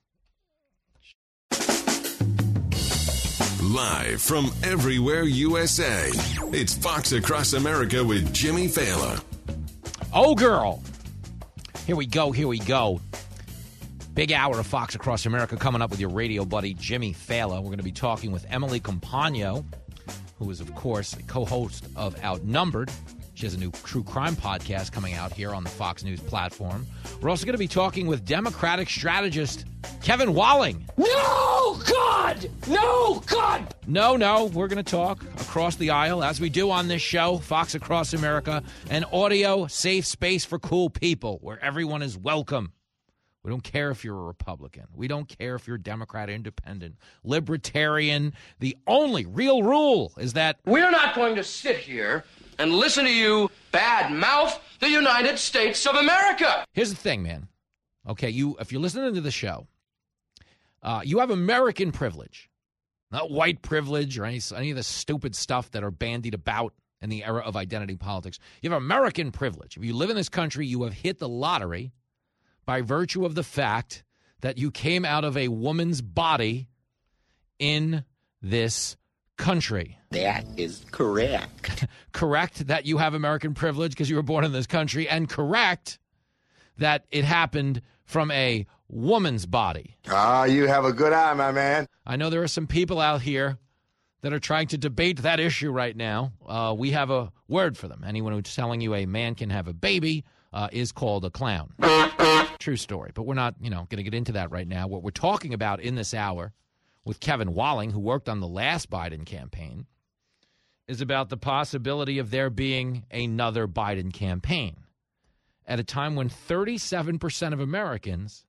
Live from everywhere U S A, it's Fox Across America with Jimmy Fallon. Oh, girl. Here we go, here we go. Big hour of Fox Across America coming up with your radio buddy, Jimmy Fallon. We're going to be talking with Emily Compagno, who is, of course, a co-host of Outnumbered. She has a new true crime podcast coming out here on the Fox News platform. We're also going to be talking with Democratic strategist Kevin Walling. No, God! No, God! No, no, we're going to talk across the aisle, as we do on this show, Fox Across America, an audio safe space for cool people where everyone is welcome. We don't care if you're a Republican. We don't care if you're Democrat, independent, libertarian. The only real rule is that we're not going to sit here and listen to you bad mouth the United States of America. Here's the thing, man. Okay, you if you're listening to the show, uh, you have American privilege, not white privilege or any, any of the stupid stuff that are bandied about in the era of identity politics. You have American privilege. If you live in this country, you have hit the lottery by virtue of the fact that you came out of a woman's body in this country. That is correct. Correct that you have American privilege because you were born in this country, and correct that it happened from a woman's body. Ah, you have a good eye, my man. I know there are some people out here that are trying to debate that issue right now. Uh, we have a word for them. Anyone who's telling you a man can have a baby uh, is called a clown. True story. But we're not, you know, going to get into that right now. What we're talking about in this hour with Kevin Walling, who worked on the last Biden campaign, is about the possibility of there being another Biden campaign at a time when thirty-seven percent of Americans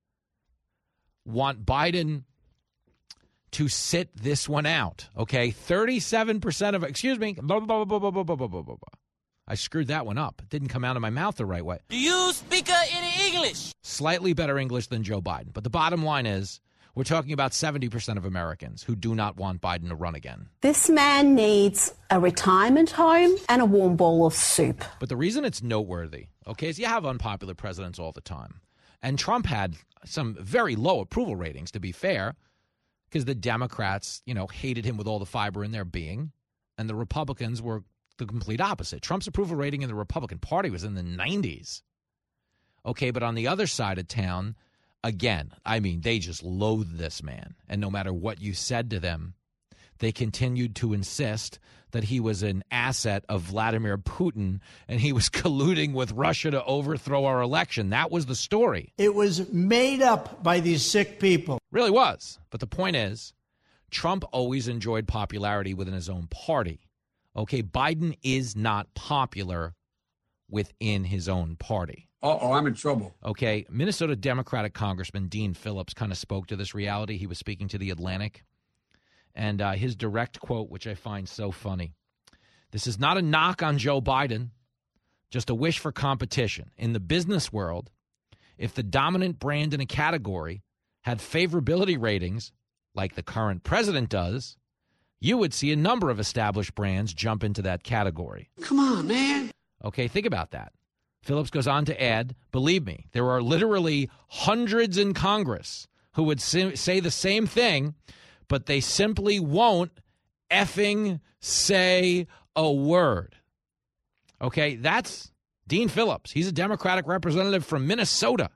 want Biden to sit this one out, okay? thirty-seven percent of, excuse me, blah, blah, blah, blah, blah, blah, blah, blah, blah. I screwed that one up. It didn't come out of my mouth the right way. Do you speak any English? Slightly better English than Joe Biden. But the bottom line is, we're talking about seventy percent of Americans who do not want Biden to run again. This man needs a retirement home and a warm bowl of soup. But the reason it's noteworthy, okay, is you have unpopular presidents all the time. And Trump had some very low approval ratings, to be fair, because the Democrats, you know, hated him with all the fiber in their being, and the Republicans were the complete opposite. Trump's approval rating in the Republican Party was in the nineties. Okay, but on the other side of town, again, I mean, they just loathed this man. And no matter what you said to them, they continued to insist that he was an asset of Vladimir Putin and he was colluding with Russia to overthrow our election. That was the story. It was made up by these sick people. Really was. But the point is, Trump always enjoyed popularity within his own party. Okay, Biden is not popular within his own party. Uh-oh, I'm in trouble. Okay, Minnesota Democratic Congressman Dean Phillips kind of spoke to this reality. He was speaking to The Atlantic. And uh, his direct quote, which I find so funny, "This is not a knock on Joe Biden, just a wish for competition. In the business world, if the dominant brand in a category had favorability ratings like the current president does, you would see a number of established brands jump into that category." Come on, man. Okay, think about that. Phillips goes on to add, "Believe me, there are literally hundreds in Congress who would say the same thing, but they simply won't effing say a word." Okay, that's Dean Phillips. He's a Democratic representative from Minnesota.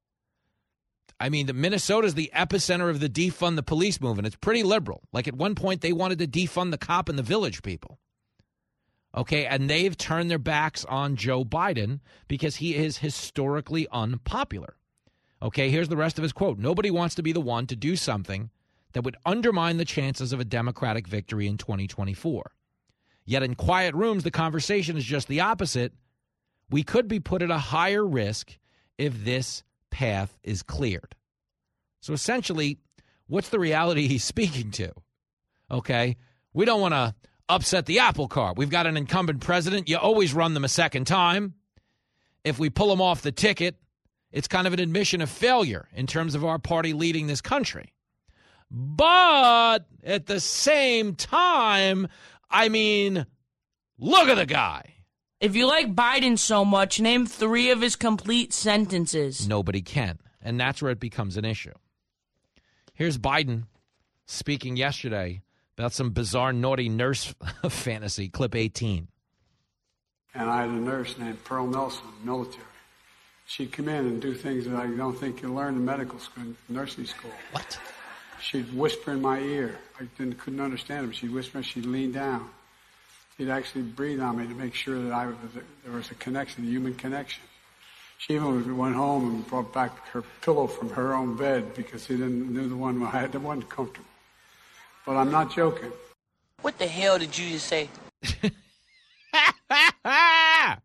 I mean, the Minnesota is the epicenter of the defund the police movement. It's pretty liberal. Like at one point, they wanted to defund the cop and the village people. Okay, and they've turned their backs on Joe Biden because he is historically unpopular. Okay, here's the rest of his quote. "Nobody wants to be the one to do something that would undermine the chances of a Democratic victory in twenty twenty-four. Yet in quiet rooms, the conversation is just the opposite. We could be put at a higher risk if this path is cleared." So essentially, what's the reality he's speaking to? Okay, we don't want to upset the apple cart. We've got an incumbent president. You always run them a second time. If we pull them off the ticket, it's kind of an admission of failure in terms of our party leading this country. But at the same time, I mean, look at the guy. If you like Biden so much, name three of his complete sentences. Nobody can. And that's where it becomes an issue. Here's Biden speaking yesterday about some bizarre, naughty nurse fantasy. Clip eighteen. And I had a nurse named Pearl Nelson, military. She'd come in and do things that I don't think you learn in medical school, nursing school. What? She'd whisper in my ear. I didn't, couldn't understand her, but she'd whisper, she'd lean down. She'd actually breathe on me to make sure that I was a, there was a connection, a human connection. She even went home and brought back her pillow from her own bed because she didn't knew the one I had that wasn't comfortable. But I'm not joking. What the hell did you just say? I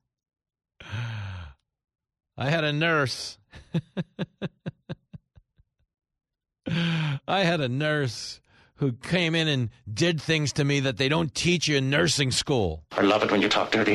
had a nurse. I had a nurse who came in and did things to me that they don't teach you in nursing school. I love it when you talk dirty.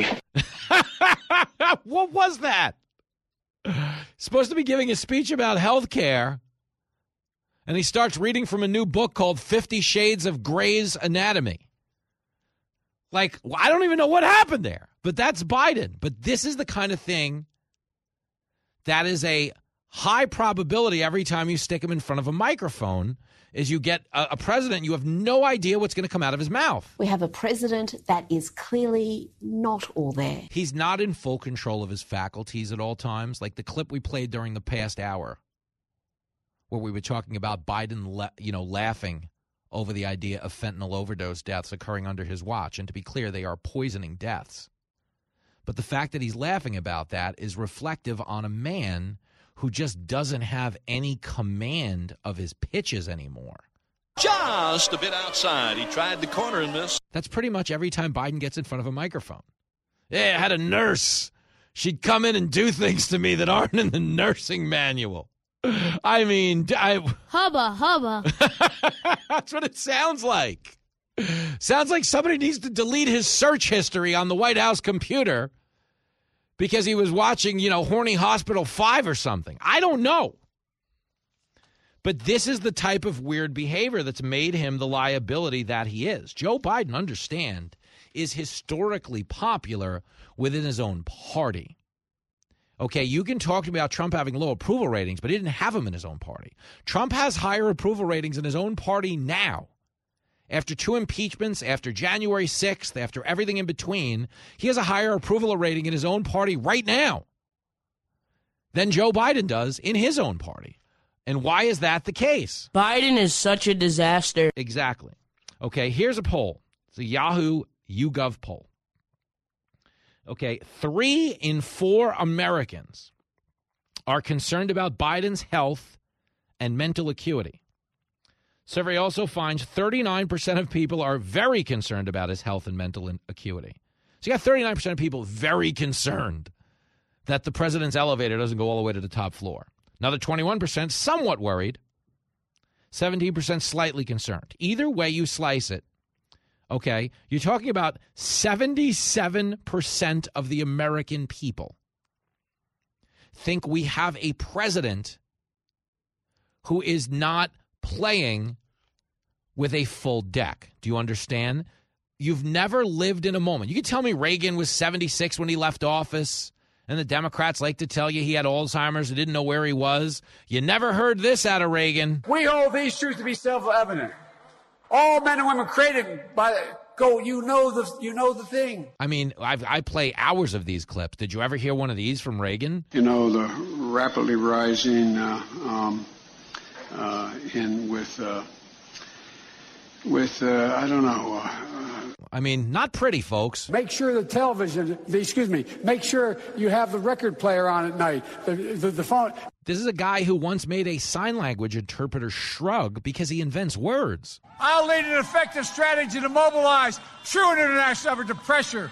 What was that? Supposed to be giving a speech about health care, and he starts reading from a new book called Fifty Shades of Grey's Anatomy. Like, I don't even know what happened there, but that's Biden. But this is the kind of thing that is a high probability every time you stick him in front of a microphone is you get a, a president, you have no idea what's going to come out of his mouth. We have a president that is clearly not all there. He's not in full control of his faculties at all times. Like the clip we played during the past hour where we were talking about Biden, la- you know, laughing over the idea of fentanyl overdose deaths occurring under his watch. And to be clear, they are poisoning deaths. But the fact that he's laughing about that is reflective on a man who just doesn't have any command of his pitches anymore. Just a bit outside. He tried the corner and missed. That's pretty much every time Biden gets in front of a microphone. Yeah, I had a nurse. She'd come in and do things to me that aren't in the nursing manual. I mean, I... Hubba, hubba. That's what it sounds like. Sounds like somebody needs to delete his search history on the White House computer because he was watching, you know, Horny Hospital five or something. I don't know. But this is the type of weird behavior that's made him the liability that he is. Joe Biden, understand, is historically popular within his own party. Okay, you can talk about Trump having low approval ratings, but he didn't have them in his own party. Trump has higher approval ratings in his own party now. After two impeachments, after January sixth, after everything in between, he has a higher approval rating in his own party right now than Joe Biden does in his own party. And why is that the case? Biden is such a disaster. Exactly. Okay, here's a poll. It's a Yahoo YouGov poll. Okay, three in four Americans are concerned about Biden's health and mental acuity. Survey also finds thirty-nine percent of people are very concerned about his health and mental acuity. So you got thirty-nine percent of people very concerned that the president's elevator doesn't go all the way to the top floor. Another twenty-one percent somewhat worried. seventeen percent slightly concerned. Either way you slice it, okay, you're talking about seventy-seven percent of the American people think we have a president who is not playing with a full deck. Do you understand? You've never lived in a moment. You can tell me Reagan was seventy-six when he left office, and the Democrats like to tell you he had Alzheimer's and didn't know where he was. You never heard this out of Reagan. We hold these truths to be self-evident. All men and women created by go. You know the you know the thing. I mean, I've, I play hours of these clips. Did you ever hear one of these from Reagan? You know, the rapidly rising uh, um, uh, in with uh, with uh, I don't know. Uh, I mean, not pretty, folks. Make sure the television, the, excuse me, make sure you have the record player on at night, the, the, the phone. This is a guy who once made a sign language interpreter shrug because he invents words. I'll lead an effective strategy to mobilize true international effort to pressure.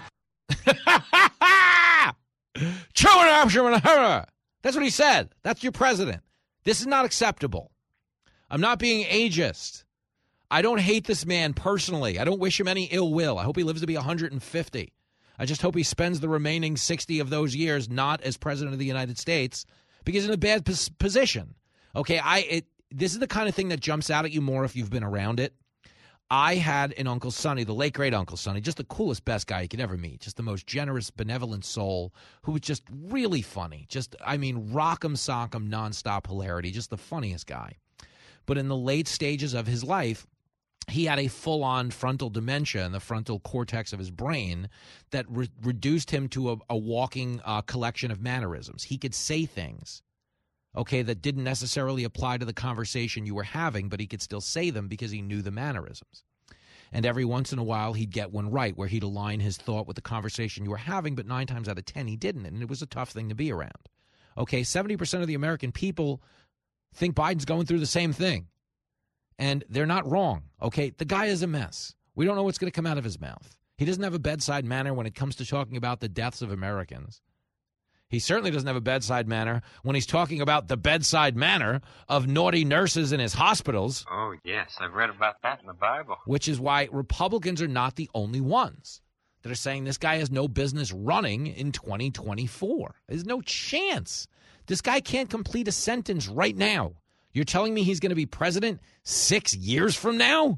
True international. That's what he said. That's your president. This is not acceptable. I'm not being ageist. I don't hate this man personally. I don't wish him any ill will. I hope he lives to be one hundred fifty. I just hope he spends the remaining sixty of those years not as president of the United States because he's in a bad pos- position. Okay, I it, this is the kind of thing that jumps out at you more if you've been around it. I had an Uncle Sonny, the late, great Uncle Sonny, just the coolest, best guy you could ever meet, just the most generous, benevolent soul who was just really funny. Just, I mean, rock'em sock'em, nonstop hilarity, just the funniest guy. But in the late stages of his life, he had a full-on frontal dementia in the frontal cortex of his brain that re- reduced him to a, a walking uh, collection of mannerisms. He could say things, okay, that didn't necessarily apply to the conversation you were having, but he could still say them because he knew the mannerisms. And every once in a while, he'd get one right where he'd align his thought with the conversation you were having, but nine times out of ten, he didn't, and it was a tough thing to be around. Okay, seventy percent of the American people think Biden's going through the same thing. And they're not wrong, okay? The guy is a mess. We don't know what's going to come out of his mouth. He doesn't have a bedside manner when it comes to talking about the deaths of Americans. He certainly doesn't have a bedside manner when he's talking about the bedside manner of naughty nurses in his hospitals. Oh, yes, I've read about that in the Bible. Which is why Republicans are not the only ones that are saying this guy has no business running in twenty twenty-four. There's no chance. This guy can't complete a sentence right now. You're telling me he's going to be president six years from now?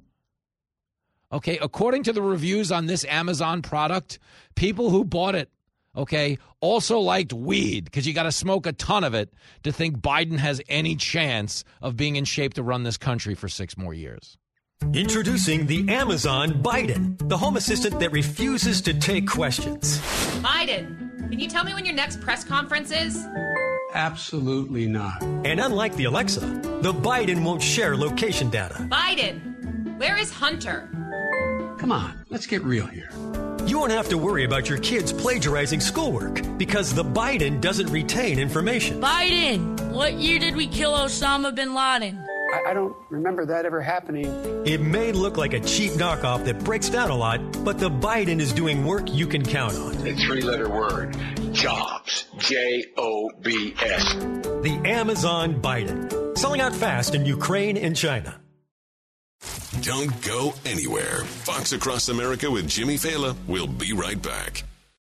Okay, according to the reviews on this Amazon product, people who bought it, okay, also liked weed because you got to smoke a ton of it to think Biden has any chance of being in shape to run this country for six more years. Introducing the Amazon Biden, the home assistant that refuses to take questions. Biden, can you tell me when your next press conference is? Absolutely not. And unlike the Alexa, the Biden won't share location data. Biden, where is Hunter? Come on, let's get real here. You won't have to worry about your kids plagiarizing schoolwork because the Biden doesn't retain information. Biden, what year did we kill Osama bin Laden? I, I don't remember that ever happening. It may look like a cheap knockoff that breaks down a lot, but the Biden is doing work you can count on. A three-letter word, jobs, J O B S. The Amazon Biden, selling out fast in Ukraine and China. Don't go anywhere. Fox Across America with Jimmy Fallon. We'll be right back.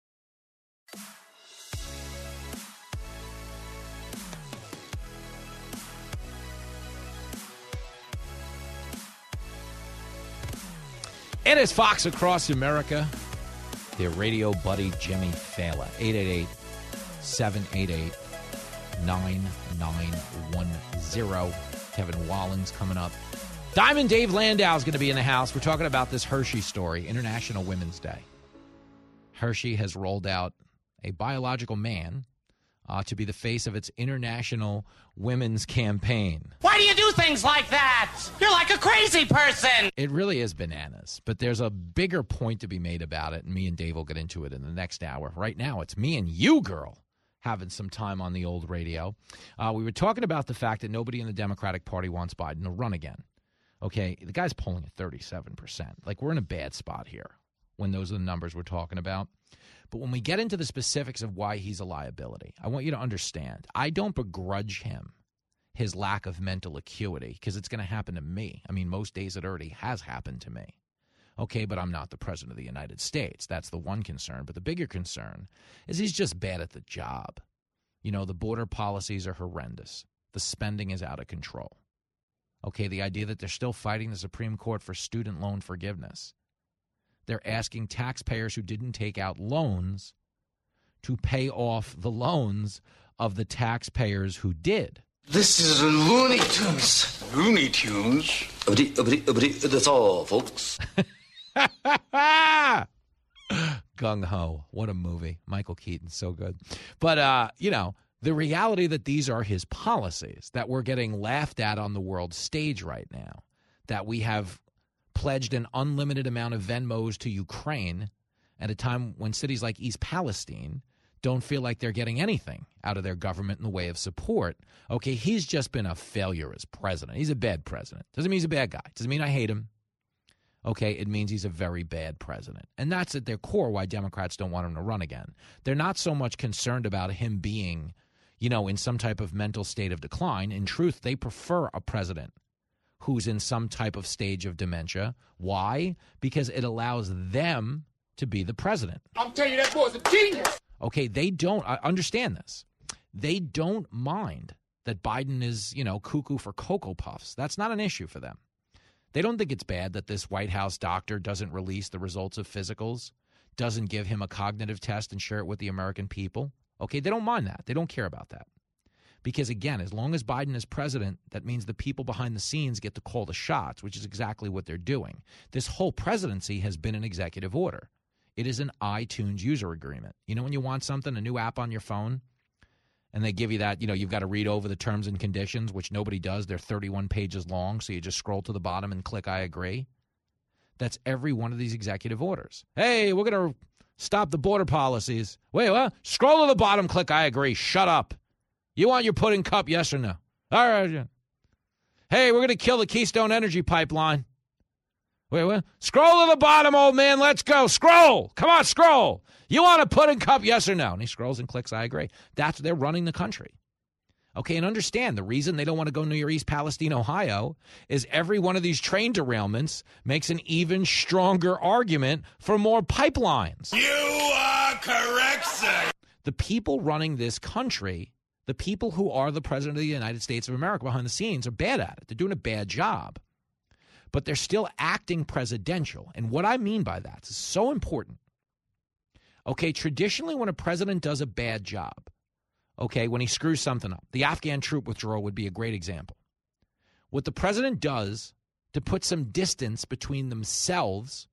It is Fox Across America, their radio buddy Jimmy Fallon. eight eight eight, seven eight eight, nine nine one zero. Kevin Walling's coming up. Diamond Dave Landau is going to be in the house. We're talking about this Hershey story, International Women's Day. Hershey has rolled out a biological man uh, to be the face of its International Women's Campaign. Why do you do things like that? You're like a crazy person. It really is bananas, but there's a bigger point to be made about it, and me and Dave will get into it in the next hour. Right now, it's me and you, girl, having some time on the old radio. Uh, we were talking about the fact that nobody in the Democratic Party wants Biden to run again. Okay, the guy's polling at thirty-seven percent. Like, we're in a bad spot here when those are the numbers we're talking about. But when we get into the specifics of why he's a liability, I want you to understand, I don't begrudge him his lack of mental acuity, because it's going to happen to me. I mean, most days it already has happened to me. Okay, but I'm not the president of the United States. That's the one concern. But the bigger concern is he's just bad at the job. You know, the border policies are horrendous. The spending is out of control. Okay, the idea that they're still fighting the Supreme Court for student loan forgiveness. They're asking taxpayers who didn't take out loans to pay off the loans of the taxpayers who did. This is Looney Tunes. Looney Tunes? That's all, folks. Gung Ho. What a movie. Michael Keaton, so good. But, uh, you know, the reality that these are his policies, that we're getting laughed at on the world stage right now, that we have pledged an unlimited amount of Venmos to Ukraine at a time when cities like East Palestine don't feel like they're getting anything out of their government in the way of support. Okay, he's just been a failure as president. He's a bad president. Doesn't mean he's a bad guy. Doesn't mean I hate him. Okay, it means he's a very bad president. And that's at their core why Democrats don't want him to run again. They're not so much concerned about him being, you know, in some type of mental state of decline. In truth, they prefer a president who's in some type of stage of dementia. Why? Because it allows them to be the president. I'm telling you, that boy's a genius. Okay, they don't I understand this. They don't mind that Biden is, you know, cuckoo for Cocoa Puffs. That's not an issue for them. They don't think it's bad that this White House doctor doesn't release the results of physicals, doesn't give him a cognitive test and share it with the American people. Okay, they don't mind that. They don't care about that. Because, again, as long as Biden is president, that means the people behind the scenes get to call the shots, which is exactly what they're doing. This whole presidency has been an executive order. It is an iTunes user agreement. You know when you want something, a new app on your phone, and they give you that, you know, you've got to read over the terms and conditions, which nobody does. They're thirty-one pages long, so you just scroll to the bottom and click I agree. That's every one of these executive orders. Hey, we're going to stop the border policies. Wait, what? Scroll to the bottom, click I agree. Shut up. You want your pudding cup, yes or no? All right. Hey, we're going to kill the Keystone Energy Pipeline. Wait, what? Scroll to the bottom, old man. Let's go. Scroll. Come on, scroll. You want a pudding cup, yes or no? And he scrolls and clicks, I agree. That's they're running the country. Okay, and understand the reason they don't want to go near East Palestine, Ohio, is every one of these train derailments makes an even stronger argument for more pipelines. You are correct, sir. The people running this country, the people who are the president of the United States of America behind the scenes, are bad at it. They're doing a bad job. But they're still acting presidential. And what I mean by that is so important. Okay, traditionally when a president does a bad job, okay, when he screws something up, the Afghan troop withdrawal would be a great example. What the president does to put some distance between themselves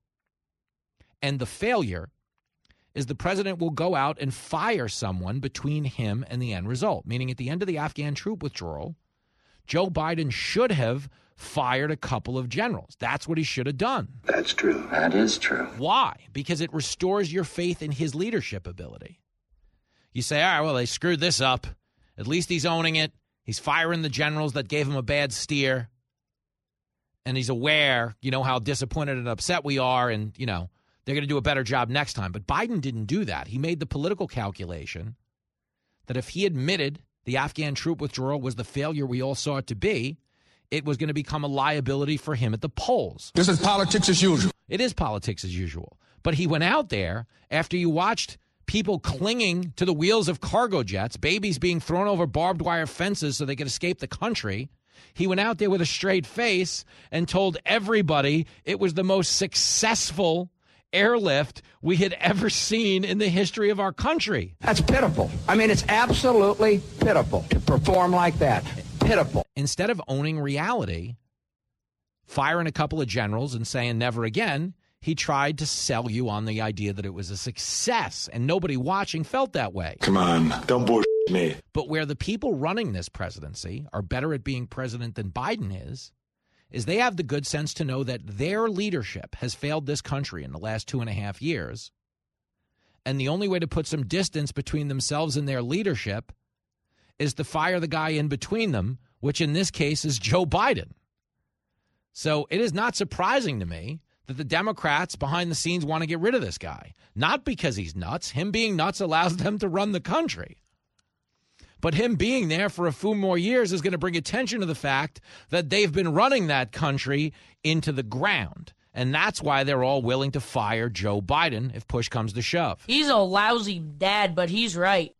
and the failure is the president will go out and fire someone between him and the end result, meaning at the end of the Afghan troop withdrawal, Joe Biden should have fired a couple of generals. That's what he should have done. That's true. That is true. Why? Because it restores your faith in his leadership ability. You say, all right, well, they screwed this up. At least he's owning it. He's firing the generals that gave him a bad steer. And he's aware, you know, how disappointed and upset we are. And, you know, they're going to do a better job next time. But Biden didn't do that. He made the political calculation that if he admitted the Afghan troop withdrawal was the failure we all saw it to be, it was going to become a liability for him at the polls. This is politics as usual. It is politics as usual. But he went out there after you watched people clinging to the wheels of cargo jets, babies being thrown over barbed wire fences so they could escape the country. He went out there with a straight face and told everybody it was the most successful airlift we had ever seen in the history of our country. That's pitiful. I mean, it's absolutely pitiful to perform like that. Pitiful. Instead of owning reality, firing a couple of generals and saying never again, he tried to sell you on the idea that it was a success, and nobody watching felt that way. Come on, don't bullshit me. But where the people running this presidency are better at being president than Biden is, is they have the good sense to know that their leadership has failed this country in the last two and a half years. And the only way to put some distance between themselves and their leadership is to fire the guy in between them, which in this case is Joe Biden. So it is not surprising to me that the Democrats behind the scenes want to get rid of this guy. Not because he's nuts. Him being nuts allows them to run the country. But him being there for a few more years is going to bring attention to the fact that they've been running that country into the ground. And that's why they're all willing to fire Joe Biden if push comes to shove. He's a lousy dad, but he's right.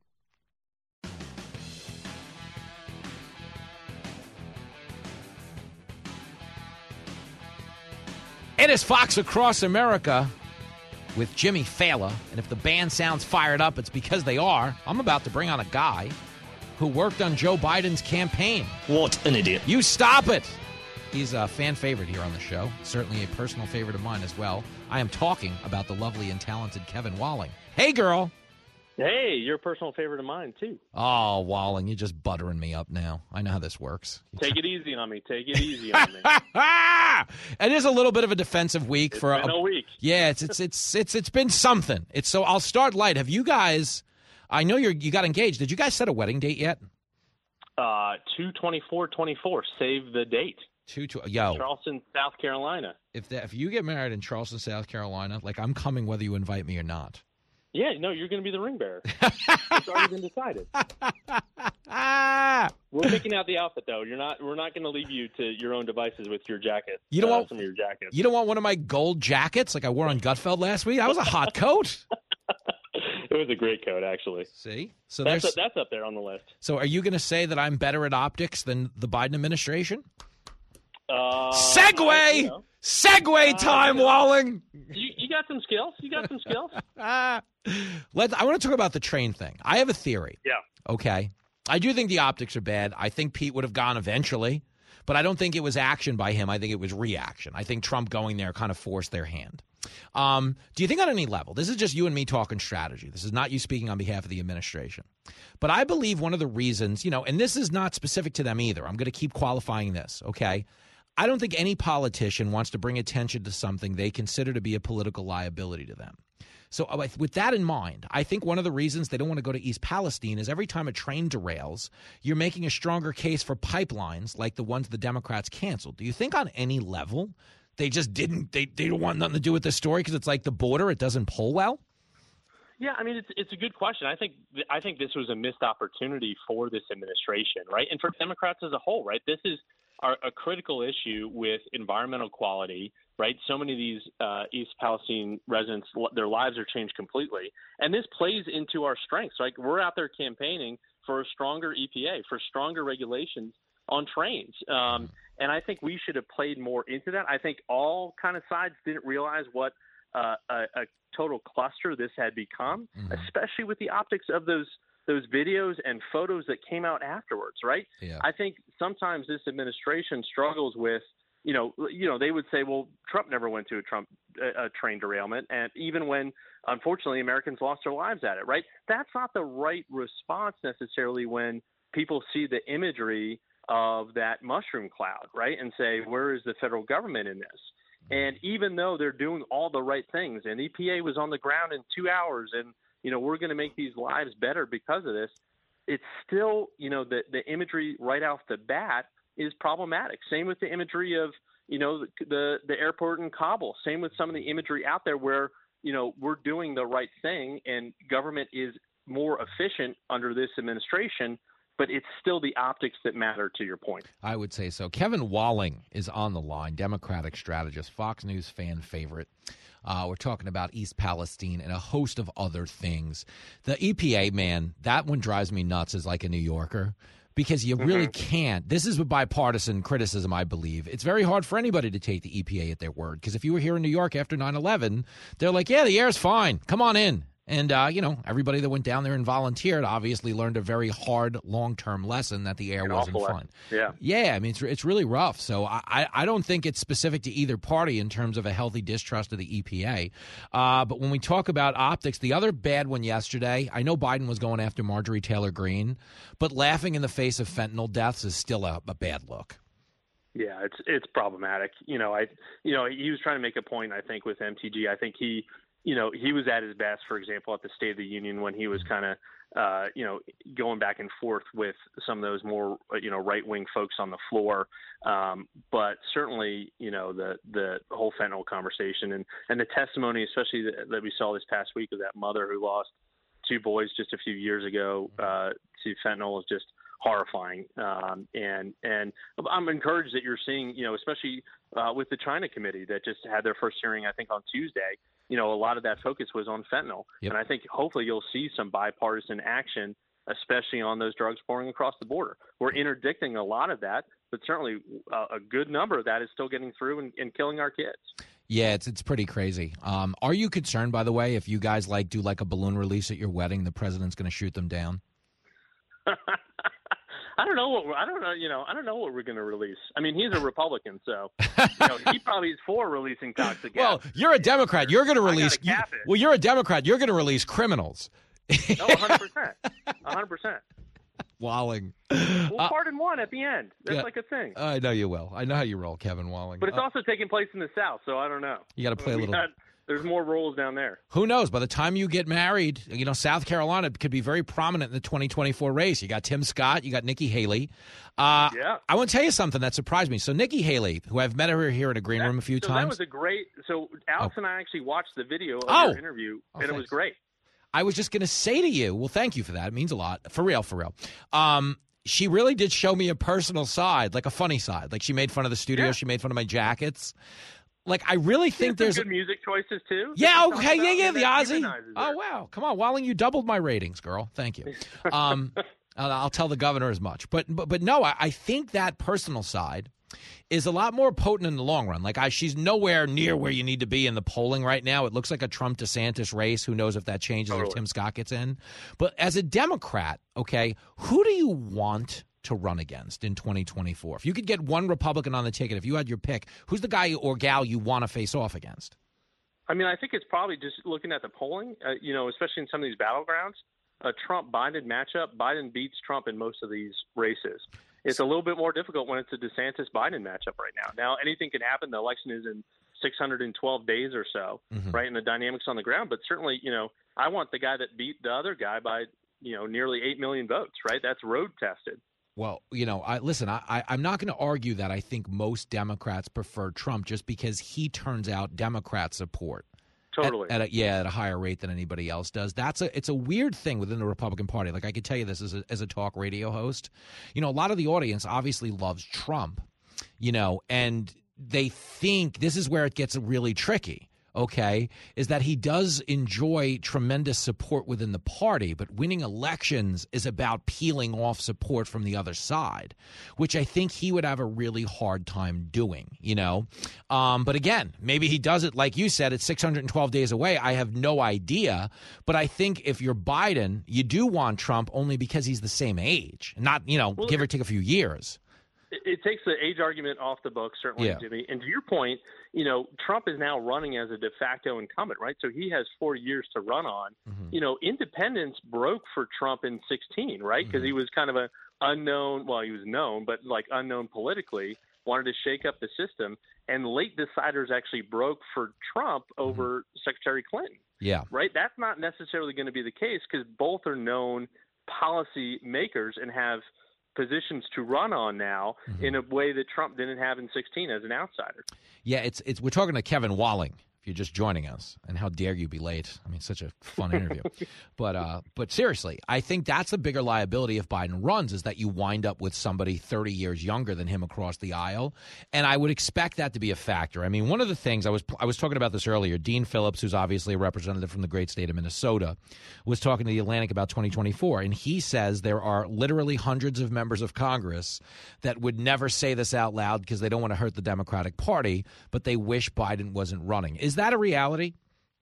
It is Fox Across America with Jimmy Fallon. And if the band sounds fired up, it's because they are. I'm about to bring on a guy who worked on Joe Biden's campaign. What an idiot. You stop it. He's a fan favorite here on the show. Certainly a personal favorite of mine as well. I am talking about the lovely and talented Kevin Walling. Hey, girl. Hey, you're a personal favorite of mine, too. Oh, Walling, you're just buttering me up now. I know how this works. Take it easy on me. Take it easy on me. It is a little bit of a defensive week It's for been a, a week. Yeah, it's it's it's it's it's been something. It's so I'll start light. Have you guys? I know you're you got engaged. Did you guys set a wedding date yet? Uh, two twenty-four twenty-four. Save the date. Two two. Yo, Charleston, South Carolina. If that, if you get married in Charleston, South Carolina, like I'm coming whether you invite me or not. Yeah, no, you're going to be the ring bearer. It's already been decided. We're picking out the outfit, though. You're not. We're not going to leave you to your own devices with your jacket. You don't uh, want some of your jackets. You don't want one of my gold jackets like I wore on Gutfeld last week. That was a hot coat. It was a great coat, actually. See, so that's there's a, that's up there on the list. So, are you going to say that I'm better at optics than the Biden administration? Uh, Segway, you know. Segway time, uh, Walling. You, you got some skills. You got some skills. Let's. I want to talk about the train thing. I have a theory. Yeah. Okay. I do think the optics are bad. I think Pete would have gone eventually, but I don't think it was action by him. I think it was reaction. I think Trump going there kind of forced their hand. Um, do you think on any level, this is just you and me talking strategy. This is not you speaking on behalf of the administration. But I believe one of the reasons, you know, and this is not specific to them either. I'm going to keep qualifying this, okay? I don't think any politician wants to bring attention to something they consider to be a political liability to them. So with that in mind, I think one of the reasons they don't want to go to East Palestine is every time a train derails, you're making a stronger case for pipelines like the ones the Democrats canceled. Do you think on any level they just didn't, they, they don't want nothing to do with this story because it's like the border, it doesn't pull well? Yeah, I mean, it's it's a good question. I think I think this was a missed opportunity for this administration, right? And for Democrats as a whole, right? This is our, a critical issue with environmental quality, right? So many of these uh, East Palestine residents, their lives are changed completely. And this plays into our strengths, right? We're out there campaigning for a stronger E P A, for stronger regulations on trains. Um, and I think we should have played more into that. I think all kind of sides didn't realize what uh, a, a total cluster this had become, mm-hmm. especially with the optics of those those videos and photos that came out afterwards, right? Yeah. I think sometimes this administration struggles with, you know, you know, they would say, well, Trump never went to a Trump a, a train derailment, and even when, unfortunately, Americans lost their lives at it, right? That's not the right response necessarily when people see the imagery of that mushroom cloud, right, and say, where is the federal government in this? And even though they're doing all the right things, and E P A was on the ground in two hours, and you know we're going to make these lives better because of this, it's still, you know, the the imagery right off the bat is problematic. Same with the imagery of, you know, the the, the airport in Kabul. Same with some of the imagery out there where, you know, we're doing the right thing and government is more efficient under this administration. But it's still the optics that matter, to your point. I would say so. Kevin Walling is on the line, Democratic strategist, Fox News fan favorite. Uh, we're talking about East Palestine and a host of other things. The E P A, man, that one drives me nuts as like a New Yorker because you really Mm-hmm. can't. This is a bipartisan criticism, I believe. It's very hard for anybody to take the E P A at their word, because if you were here in New York after nine eleven, they're like, yeah, the air's fine. Come on in. And, uh, you know, everybody that went down there and volunteered obviously learned a very hard long-term lesson that the air An wasn't awful fun. lesson. Yeah. Yeah, I mean, it's, it's really rough. So I, I I don't think it's specific to either party in terms of a healthy distrust of the E P A. Uh, but when we talk about optics, the other bad one yesterday, I know Biden was going after Marjorie Taylor Greene, but laughing in the face of fentanyl deaths is still a, a bad look. Yeah, it's it's problematic. You know, I you know he was trying to make a point. I think with M T G, I think he. You know, he was at his best, for example, at the State of the Union when he was kind of, uh, you know, going back and forth with some of those more, you know, right-wing folks on the floor. Um, but certainly, you know, the the whole fentanyl conversation and, and the testimony, especially that, that we saw this past week of that mother who lost two boys just a few years ago uh, to fentanyl is just horrifying. Um, and and I'm encouraged that you're seeing, you know, especially uh, with the China committee that just had their first hearing, I think, on Tuesday. You know, a lot of that focus was on fentanyl. Yep. And I think hopefully you'll see some bipartisan action, especially on those drugs pouring across the border. We're interdicting a lot of that, but certainly uh, a good number of that is still getting through and, and killing our kids. Yeah, it's it's pretty crazy. Um, are you concerned, by the way, if you guys like do like a balloon release at your wedding, the president's going to shoot them down? I don't know what we're, I don't know. You know, I don't know what we're going to release. I mean, he's a Republican, so you know, he probably is for releasing toxic gas. Well, you're a Democrat. You're going to release. I gotta cap it. Well, you're a Democrat. You're going to release criminals. No, one hundred percent, one hundred percent. Walling. We'll Uh, pardon one at the end. That's yeah. like a thing. I know you will. I know how you roll, Kevin Walling. But it's Uh, also taking place in the South, so I don't know. You gotta play a We little- got- there's more rules down there. Who knows? By the time you get married, you know, South Carolina could be very prominent in the twenty twenty-four race. You got Tim Scott. You got Nikki Haley. Uh, Yeah. I want to tell you something that surprised me. So Nikki Haley, who I've met her here in a green room a few so times. that was a great. So Alex Oh. and I actually watched the video of Oh. your interview, Oh, and it was thanks. great. I was just going to say to you, well, thank you for that. It means a lot. For real, for real. Um, she really did show me a personal side, like a funny side. Like she made fun of the studio. Yeah. She made fun of my jackets. Like I really think There's there's good music choices too. Yeah, that you okay, talked yeah, about, yeah, and the that Aussie. humanizes Oh, her. wow. Come on, Walling, you doubled my ratings, girl. Thank you. Um, I'll I'll tell the governor as much. But but, but no, I, I think that personal side is a lot more potent in the long run. Like, I, she's nowhere near where you need to be in the polling right now. It looks like a Trump-DeSantis race. Who knows if that changes Totally. if Tim Scott gets in. But as a Democrat, okay, who do you want to run against in twenty twenty-four? If you could get one Republican on the ticket, if you had your pick, who's the guy or gal you want to face off against? I mean, I think it's probably just looking at the polling, uh, you know, especially in some of these battlegrounds, a Trump-Biden matchup. Biden beats Trump in most of these races. It's a little bit more difficult when it's a DeSantis-Biden matchup right now. Now, anything can happen. The election is in six hundred twelve days or so, Mm-hmm. right, and the dynamics on the ground. But certainly, you know, I want the guy that beat the other guy by, you know, nearly eight million votes, right? That's road-tested. Well, you know, I listen, I, I, I'm not going to argue that I think most Democrats prefer Trump just because he turns out Democrat support. Totally. At, at a, yeah, at a higher rate than anybody else does. That's a it's a weird thing within the Republican Party. Like, I could tell you this as a, as a talk radio host. You know, a lot of the audience obviously loves Trump, you know, and they think this is where it gets really tricky. Okay, is that he does enjoy tremendous support within the party, but winning elections is about peeling off support from the other side, which I think he would have a really hard time doing, you know. Um, but again, maybe he does it, like you said, it's six hundred twelve days away. I have no idea. But I think if you're Biden, you do want Trump only because he's the same age, not, you know, Well, give or take a few years. It, it takes the age argument off the books, certainly, Yeah. Jimmy. And to your point, you know, Trump is now running as a de facto incumbent, right? So he has four years to run on. Mm-hmm. You know, independence broke for Trump in sixteen, right? Because Mm-hmm. he was kind of an unknown, well, he was known, but like unknown politically, wanted to shake up the system. And late deciders actually broke for Trump over Mm-hmm. Secretary Clinton. Yeah. Right? That's not necessarily going to be the case because both are known policy makers and have positions to run on now Mm-hmm. in a way that Trump didn't have in sixteen as an outsider. Yeah, it's it's we're talking to Kevin Walling if you're just joining us, and how dare you be late. I mean, such a fun interview. But uh, but seriously, I think that's the bigger liability if Biden runs, is that you wind up with somebody thirty years younger than him across the aisle. And I would expect that to be a factor. I mean, one of the things, I was I was talking about this earlier, Dean Phillips, who's obviously a representative from the great state of Minnesota, was talking to The Atlantic about twenty twenty-four. And he says there are literally hundreds of members of Congress that would never say this out loud because they don't want to hurt the Democratic Party, but they wish Biden wasn't running. Is that a reality?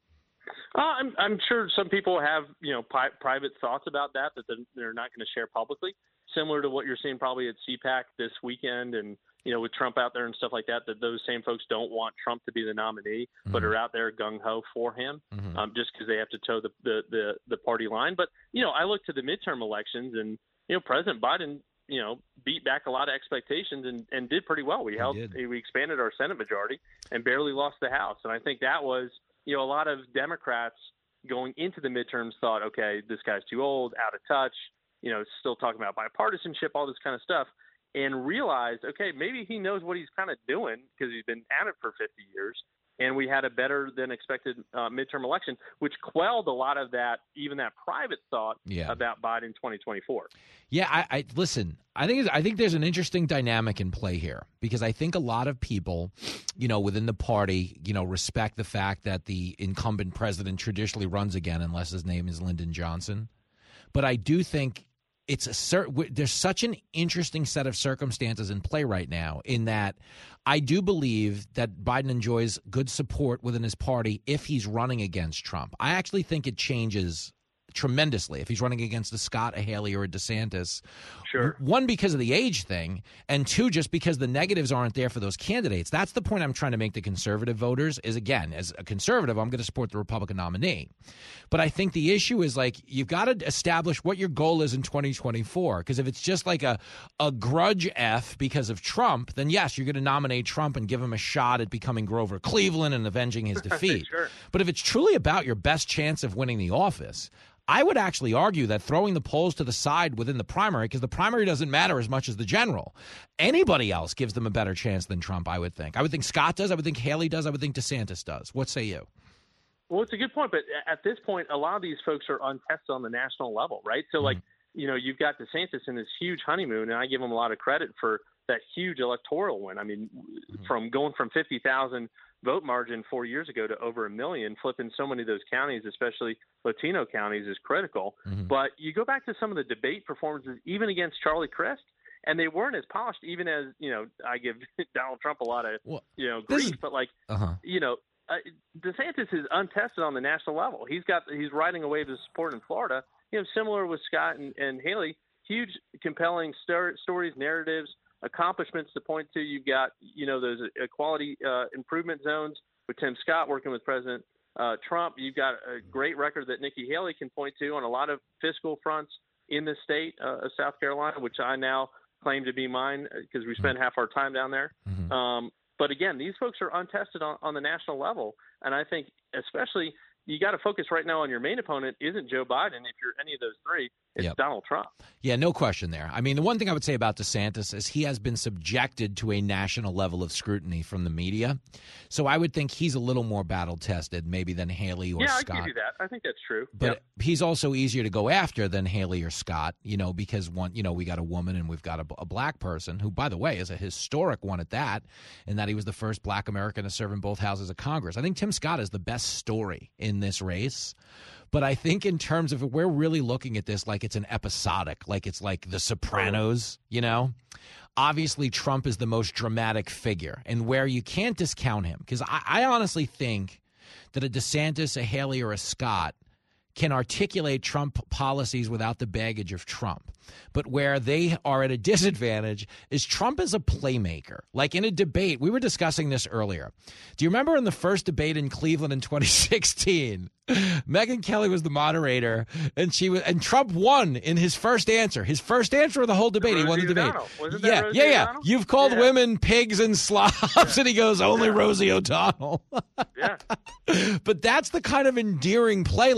Uh, I'm, I'm sure some people have, you know, pi- private thoughts about that that they're, they're not going to share publicly, similar to what you're seeing probably at C PAC this weekend and, you know, with Trump out there and stuff like that, that those same folks don't want Trump to be the nominee, mm-hmm. but are out there gung-ho for him mm-hmm. um, just because they have to toe the, the, the, the party line. But, you know, I look to the midterm elections and, you know, President Biden, you know, beat back a lot of expectations and, and did pretty well. We held, we expanded our Senate majority and barely lost the House. And I think that was, you know, a lot of Democrats going into the midterms thought, okay, this guy's too old, out of touch, you know, still talking about bipartisanship, all this kind of stuff, and realized, okay, maybe he knows what he's kind of doing because he's been at it for fifty years. And we had a better than expected uh, midterm election, which quelled a lot of that, even that private thought yeah. about Biden twenty twenty-four. Yeah, I, I listen. I think I think there's an interesting dynamic in play here because I think a lot of people, you know, within the party, you know, respect the fact that the incumbent president traditionally runs again, unless his name is Lyndon Johnson. But I do think it's a certain, there's such an interesting set of circumstances in play right now in that I do believe that Biden enjoys good support within his party if he's running against Trump. I actually think it changes tremendously if he's running against a Scott, a Haley, or a DeSantis. Sure. One, because of the age thing, and two, just because the negatives aren't there for those candidates. That's the point I'm trying to make to conservative voters is, again, as a conservative, I'm going to support the Republican nominee. But I think the issue is, like, you've got to establish what your goal is in twenty twenty-four. Because if it's just like a, a grudge F because of Trump, then yes, you're going to nominate Trump and give him a shot at becoming Grover Cleveland and avenging his defeat. Sure. But if it's truly about your best chance of winning the office, I would actually argue that throwing the polls to the side within the primary, because the primary doesn't matter as much as the general, anybody else gives them a better chance than Trump, I would think. I would think Scott does. I would think Haley does. I would think DeSantis does. What say you? Well, it's a good point. But at this point, a lot of these folks are untested on the national level, right? So, mm-hmm. like, you know, you've got DeSantis in this huge honeymoon, and I give him a lot of credit for that huge electoral win. I mean, mm-hmm. from going from fifty thousand vote margin four years ago to over a million, flipping so many of those counties, especially Latino counties, is critical. Mm-hmm. But you go back to some of the debate performances, even against Charlie Crist, and they weren't as polished, even as, you know, I give Donald Trump a lot of, well, you know, grief, is, but like, uh-huh. you know, uh, DeSantis is untested on the national level. He's got, he's riding a wave of support in Florida, you know, similar with Scott and, and Haley, huge, compelling star- stories, narratives, accomplishments to point to. You've got, you know, those equality uh, improvement zones with Tim Scott working with President uh, Trump. You've got a great record that Nikki Haley can point to on a lot of fiscal fronts in the state uh, of South Carolina, which I now claim to be mine because we spend half our time down there. Mm-hmm. Um, but again, these folks are untested on, on the national level. And I think especially you got to focus right now on your main opponent isn't Joe Biden. If you're any of those three, it's yep. Donald Trump. Yeah, no question there. I mean, the one thing I would say about DeSantis is he has been subjected to a national level of scrutiny from the media. So I would think he's a little more battle-tested maybe than Haley or yeah, Scott. Yeah, I give you that. I think that's true. But yep. he's also easier to go after than Haley or Scott, you know, because, one, you know, we got a woman and we've got a, a black person who, by the way, is a historic one at that, in that he was the first black American to serve in both houses of Congress. I think Tim Scott is the best story in this race. But I think in terms of if we're really looking at this like it's an episodic, like it's like The Sopranos, you know, obviously Trump is the most dramatic figure and where you can't discount him, because I, I honestly think that a DeSantis, a Haley, or a Scott can articulate Trump policies without the baggage of Trump. But where they are at a disadvantage is Trump is a playmaker. Like in a debate, we were discussing this earlier. Do you remember in the first debate in Cleveland in twenty sixteen, Megyn Kelly was the moderator, and she was, and Trump won in his first answer. His first answer of the whole debate, Rosie he won the debate. Wasn't yeah, Rosie yeah, yeah. O'Donnell? You've called yeah. women pigs and slobs, and he goes, only yeah. Rosie O'Donnell. yeah. But that's the kind of endearing play. Like, you win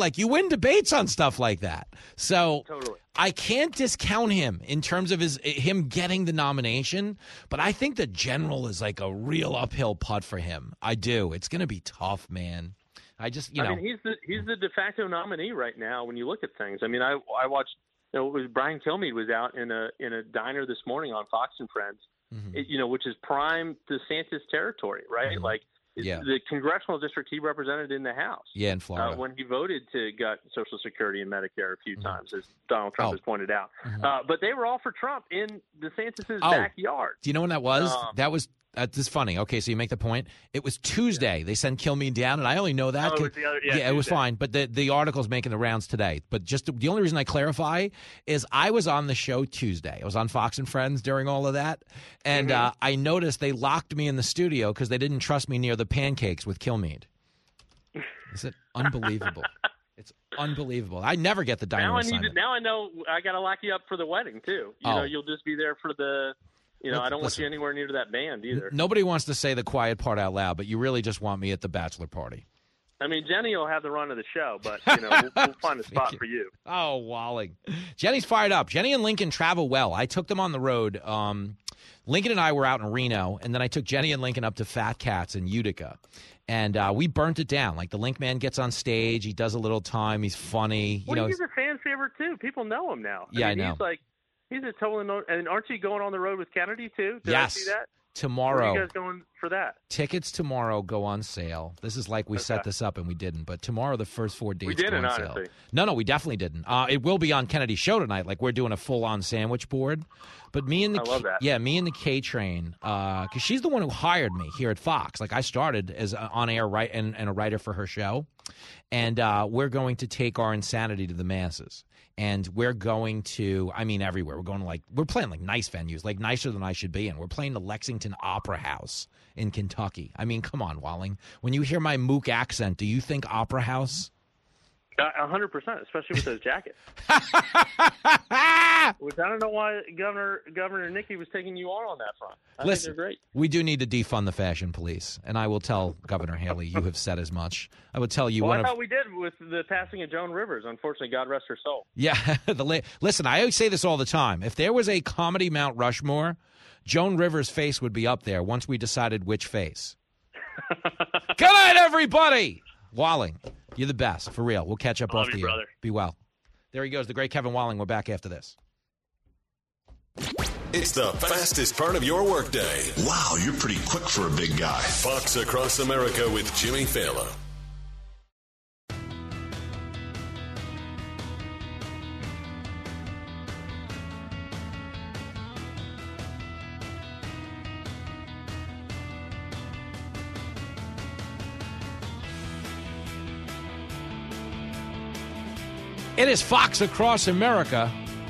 win debates on stuff like that. So Totally. I can't discount him in terms of his him getting the nomination, but I think the general is like a real uphill putt for him. I do. It's going to be tough, man. I just, you know. I mean, he's the he's the de facto nominee right now when you look at things. I mean, I I watched, you know, it was Brian Kilmeade was out in a in a diner this morning on Fox and Friends, mm-hmm. it, you know, which is prime DeSantis territory, right? Mm-hmm. Like, yeah. the congressional district he represented in the House. Yeah, in Florida. Uh, when he voted to gut Social Security and Medicare a few mm-hmm. times, as Donald Trump oh. has pointed out. Mm-hmm. Uh, but they were all for Trump in DeSantis' oh. backyard. Do you know when that was? Um, that was uh, this is funny. Okay, so you make the point. It was Tuesday. Yeah. They sent Kilmeade down, and I only know that. Oh, it was the other, yeah, yeah it was fine. But the, the article's making the rounds today. But just the, the only reason I clarify is I was on the show Tuesday. I was on Fox and Friends during all of that. And mm-hmm. uh, I noticed they locked me in the studio because they didn't trust me near the pancakes with Kilmeade. Is it unbelievable? It's unbelievable. I never get the diner now I need assignment. to, Now I know I got to lock you up for the wedding, too. You oh. know, you'll just be there for the – You know, I don't Listen, want you anywhere near to that band either. N- nobody wants to say the quiet part out loud, but you really just want me at the bachelor party. I mean, Jenny will have the run of the show, but, you know, we'll, we'll find a spot you. for you. Oh, Walling. Jenny's fired up. Jenny and Lincoln travel well. I took them on the road. Um, Lincoln and I were out in Reno, and then I took Jenny and Lincoln up to Fat Cats in Utica. And uh, we burnt it down. Like, the Link Man gets on stage. He does a little time. He's funny. You well, know, he's a fan favorite, too. People know him now. Yeah, I, mean, I know. He's like, he's a totally no. And aren't you going on the road with Kennedy, too? Did yes. I see that? Tomorrow. Where are you guys going for that? Tickets tomorrow go on sale. This is like we okay. set this up and we didn't, but tomorrow the first four dates we didn't, go on honestly. sale. No, no, we definitely didn't. Uh, it will be on Kennedy's show tonight. Like we're doing a full-on sandwich board. But me and the I love that. yeah, me and the K Train, because uh, she's the one who hired me here at Fox. Like I started as an on-air right and, and a writer for her show, and uh, we're going to take our insanity to the masses. And we're going to, I mean, everywhere. We're going to like, we're playing like nice venues, like nicer than I should be in. We're playing the Lexington Opera House in Kentucky. I mean, come on, Walling. When you hear my Mook accent, do you think Opera House? A hundred percent, especially with those jackets. Which I don't know why Governor Governor Nikki was taking you on on that front. I Listen, think they're great. We do need to defund the fashion police, and I will tell Governor Haley you have said as much. I would tell you well, one I of thought we did with the passing of Joan Rivers. Unfortunately, God rest her soul. Yeah, the la- listen. I always say this all the time. If there was a comedy Mount Rushmore, Joan Rivers' face would be up there. Once we decided which face. Good night, everybody. Walling, you're the best, for real. We'll catch up Love off you, the air. brother. Be well. There he goes, the great Kevin Walling. We're back after this. It's the fastest part of your workday. Wow, you're pretty quick for a big guy. Fox Across America with Jimmy Fallon. It is Fox Across America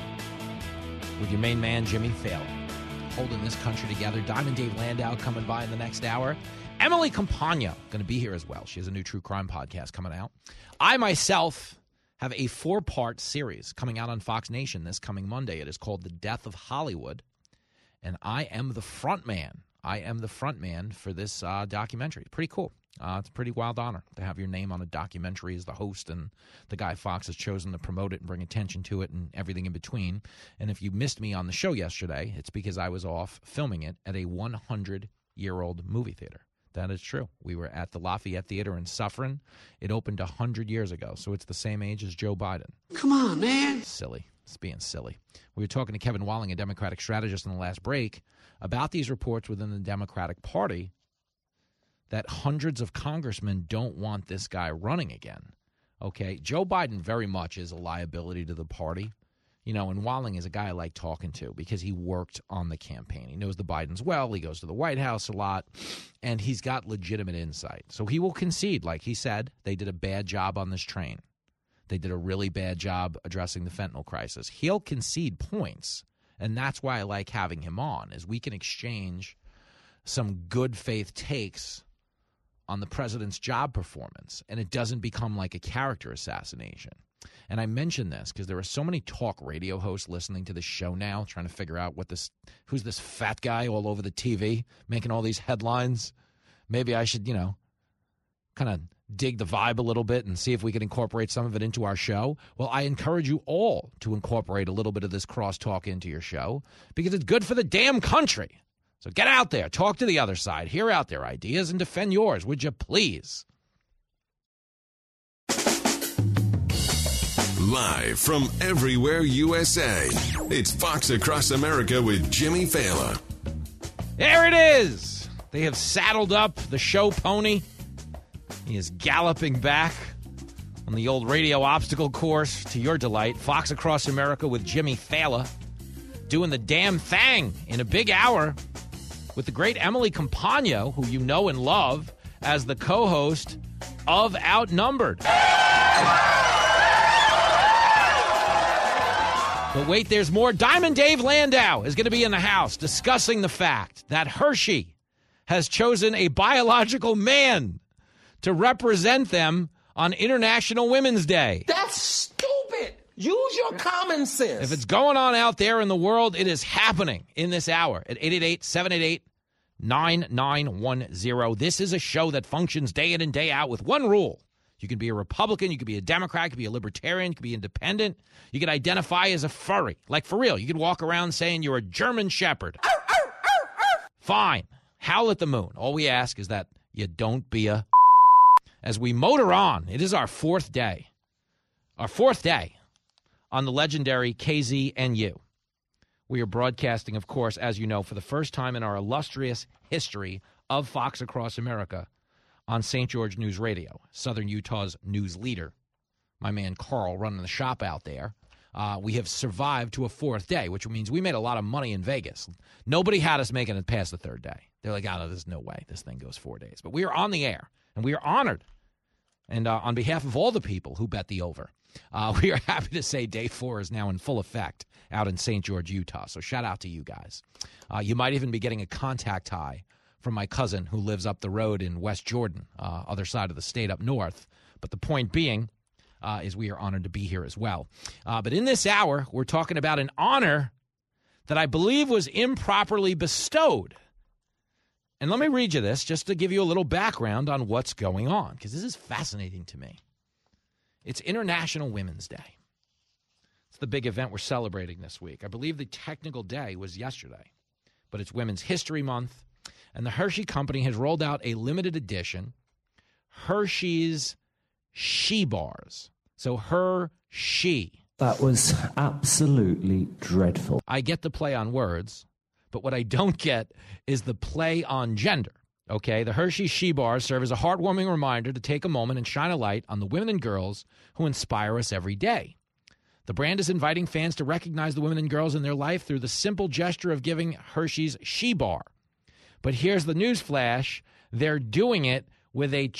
with your main man, Jimmy Fallon, holding this country together. Diamond Dave Landau coming by in the next hour. Emily Campagna going to be here as well. She has a new true crime podcast coming out. I myself have a four-part series coming out on Fox Nation this coming Monday. It is called The Death of Hollywood, and I am the front man. I am the front man for this uh, documentary. Pretty cool. Uh, it's a pretty wild honor to have your name on a documentary as the host and the guy Fox has chosen to promote it and bring attention to it and everything in between. And if you missed me on the show yesterday, it's because I was off filming it at a hundred-year-old movie theater. That is true. We were at the Lafayette Theater in Suffern. It opened one hundred years ago, so it's the same age as Joe Biden. Come on, man. Silly. It's being silly. We were talking to Kevin Walling, a Democratic strategist, in the last break about these reports within the Democratic Party that hundreds of congressmen don't want this guy running again. Okay, Joe Biden very much is a liability to the party. You know, and Walling is a guy I like talking to because he worked on the campaign. He knows the Bidens well. He goes to the White House a lot, and he's got legitimate insight. So he will concede, like he said, they did a bad job on this train. They did a really bad job addressing the fentanyl crisis. He'll concede points, and that's why I like having him on, is we can exchange some good faith takes on the president's job performance, and it doesn't become like a character assassination. And I mention this because there are so many talk radio hosts listening to this show now, trying to figure out what this, who's this fat guy all over the T V making all these headlines. Maybe I should, you know, kind of dig the vibe a little bit and see if we can incorporate some of it into our show. Well, I encourage you all to incorporate a little bit of this crosstalk into your show because it's good for the damn country. So get out there, talk to the other side, hear out their ideas, and defend yours, would you please? Live from everywhere U S A, it's Fox Across America with Jimmy Fallon. There it is. They have saddled up the show pony. He is galloping back on the old radio obstacle course to your delight. Fox Across America with Jimmy Fallon doing the damn thing in a big hour with the great Emily Compagno, who you know and love as the co-host of Outnumbered. But wait, there's more. Diamond Dave Landau is going to be in the house discussing the fact that Hershey has chosen a biological man to represent them on International Women's Day. That's stupid. Use your common sense. If it's going on out there in the world, it is happening in this hour at eight eight eight, seven eight eight, nine nine one zero. This is a show that functions day in and day out with one rule. You can be a Republican, you can be a Democrat, you can be a Libertarian, you can be independent. You can identify as a furry. Like, for real, you could walk around saying you're a German Shepherd. Fine. Howl at the moon. All we ask is that you don't be a... As we motor on, it is our fourth day. Our fourth day on the legendary K Z N U. We are broadcasting, of course, as you know, for the first time in our illustrious history of Fox Across America on Saint George News Radio, Southern Utah's news leader, my man Carl running the shop out there. Uh, we have survived to a fourth day, which means we made a lot of money in Vegas. Nobody had us making it past the third day. They're like, oh, no, there's no way this thing goes four days. But we are on the air, and we are honored. And uh, on behalf of all the people who bet the over, uh, we are happy to say day four is now in full effect out in Saint George, Utah. So shout out to you guys. Uh, you might even be getting a contact high from my cousin who lives up the road in West Jordan, uh, other side of the state up north. But the point being uh, is we are honored to be here as well. Uh, but in this hour, we're talking about an honor that I believe was improperly bestowed. And let me read you this just to give you a little background on what's going on, because this is fascinating to me. It's International Women's Day. It's the big event we're celebrating this week. I believe the technical day was yesterday, but it's Women's History Month. And the Hershey Company has rolled out a limited edition Hershey's She Bars. So Her-She. That was absolutely dreadful. I get the play on words, but what I don't get is the play on gender. Okay, the Hershey She Bars serve as a heartwarming reminder to take a moment and shine a light on the women and girls who inspire us every day. The brand is inviting fans to recognize the women and girls in their life through the simple gesture of giving Hershey's She Bar. But here's the news flash. They're doing it with a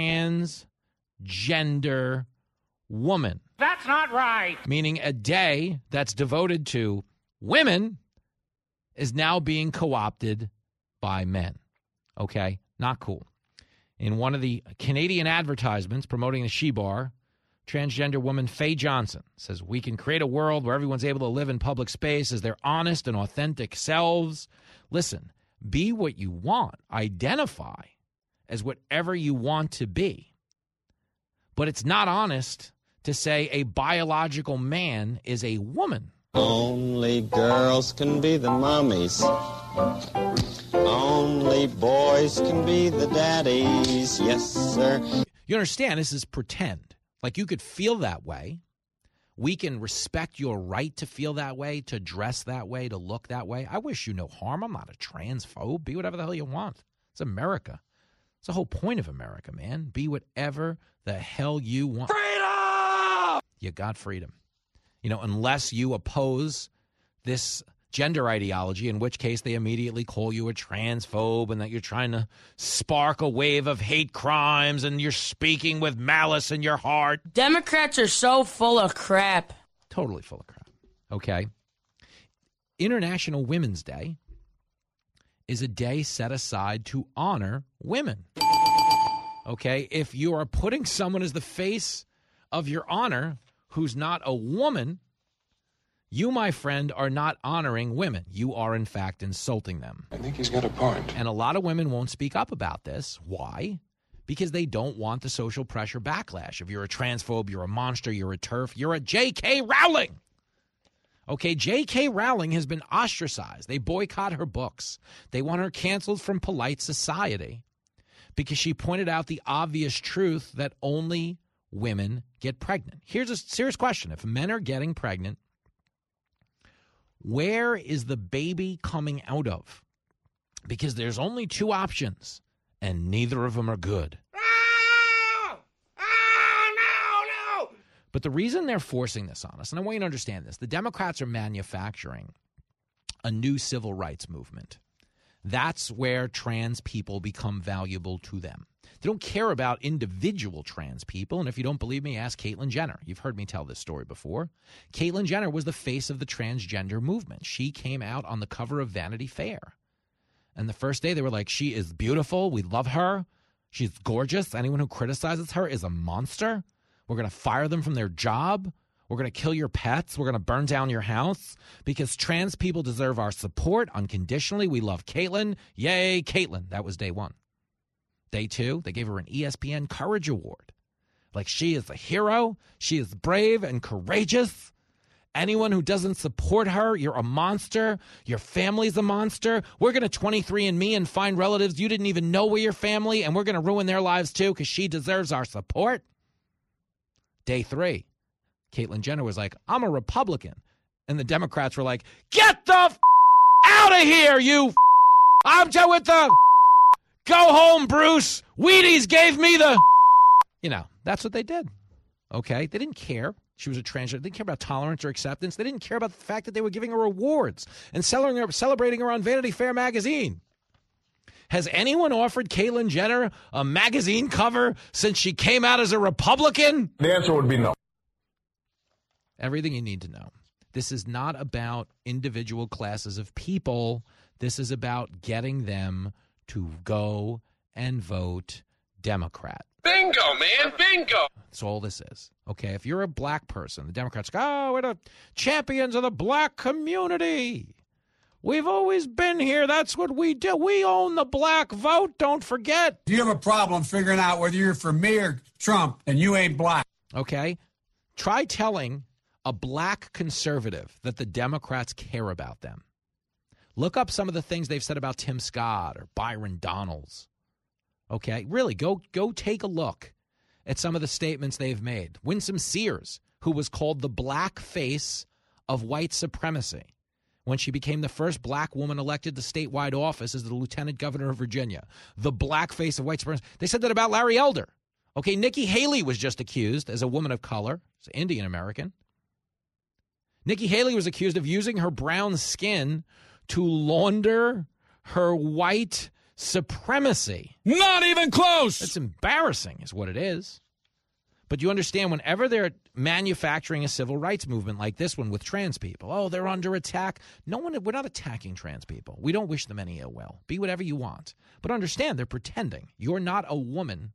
transgender woman. That's not right. Meaning a day that's devoted to women is now being co-opted by men. Okay? Not cool. In one of the Canadian advertisements promoting the She Bar, transgender woman Faye Johnson says, we can create a world where everyone's able to live in public space as their honest and authentic selves. Listen, be what you want. Identify as whatever you want to be. But it's not honest to say a biological man is a woman. Only girls can be the mommies. Only boys can be the daddies. Yes, sir. You understand, this is pretend. Like, you could feel that way. We can respect your right to feel that way, to dress that way, to look that way. I wish you no harm. I'm not a transphobe. Be whatever the hell you want. It's America. It's the whole point of America, man. Be whatever the hell you want. Freedom! You got freedom. You know, unless you oppose this gender ideology, in which case they immediately call you a transphobe and that you're trying to spark a wave of hate crimes and you're speaking with malice in your heart. Democrats are so full of crap. Totally full of crap. Okay. International Women's Day is a day set aside to honor women. Okay. If you are putting someone as the face of your honor who's not a woman, you, my friend, are not honoring women. You are, in fact, insulting them. I think he's got a point. And a lot of women won't speak up about this. Why? because they don't want the social pressure backlash. If you're a transphobe, you're a monster, you're a TERF, you're a J K. Rowling. Okay, J K. Rowling has been ostracized. They boycott her books. They want her canceled from polite society because she pointed out the obvious truth that only women get pregnant. Here's a serious question. If men are getting pregnant, where is the baby coming out of? Because there's only two options, and neither of them are good. Oh! Oh, no, no! But the reason they're forcing this on us, and I want you to understand this, the Democrats are manufacturing a new civil rights movement. That's where trans people become valuable to them. They don't care about individual trans people, and if you don't believe me, ask Caitlyn Jenner. You've heard me tell this story before. Caitlyn Jenner was the face of the transgender movement. She came out on the cover of Vanity Fair. And the first day they were like, she is beautiful. We love her. She's gorgeous. Anyone who criticizes her is a monster. We're going to fire them from their job. We're going to kill your pets. We're going to burn down your house because trans people deserve our support unconditionally. We love Caitlyn. Yay, Caitlyn. That was day one. Day two, they gave her an E S P N Courage Award. Like, she is a hero. She is brave and courageous. Anyone who doesn't support her, you're a monster. Your family's a monster. We're going to twenty-three and me and find relatives you didn't even know were your family, and we're going to ruin their lives too because she deserves our support. Day three, Caitlyn Jenner was like, I'm a Republican. And the Democrats were like, get the f- out of here, you f- I'm done with the go home, Bruce. Wheaties gave me the you know, that's what they did. Okay? They didn't care. She was a transgender. They didn't care about tolerance or acceptance. They didn't care about the fact that they were giving her awards and celebrating her, celebrating her on Vanity Fair magazine. Has anyone offered Caitlyn Jenner a magazine cover since she came out as a Republican? The answer would be no. Everything you need to know. This is not about individual classes of people. This is about getting them to go and vote Democrat. Bingo, man, bingo. That's all this is. Okay, if you're a black person, the Democrats go, oh, we're the champions of the black community. We've always been here. That's what we do. We own the black vote. Don't forget. You have a problem figuring out whether you're for me or Trump, and you ain't black. Okay? Try telling a black conservative that the Democrats care about them. Look up some of the things they've said about Tim Scott or Byron Donalds. Okay? Really, go go take a look at some of the statements they've made. Winsome Sears, who was called the black face of white supremacy when she became the first black woman elected to statewide office as the lieutenant governor of Virginia. The black face of white supremacy. They said that about Larry Elder. Okay, Nikki Haley was just accused as a woman of color, as an Indian American. Nikki Haley was accused of using her brown skin to launder her white supremacy. Not even close. It's embarrassing is what it is. But you understand, whenever they're manufacturing a civil rights movement like this one with trans people, oh, they're under attack. No one, we're not attacking trans people. We don't wish them any ill will. Be whatever you want. But understand, they're pretending. You're not a woman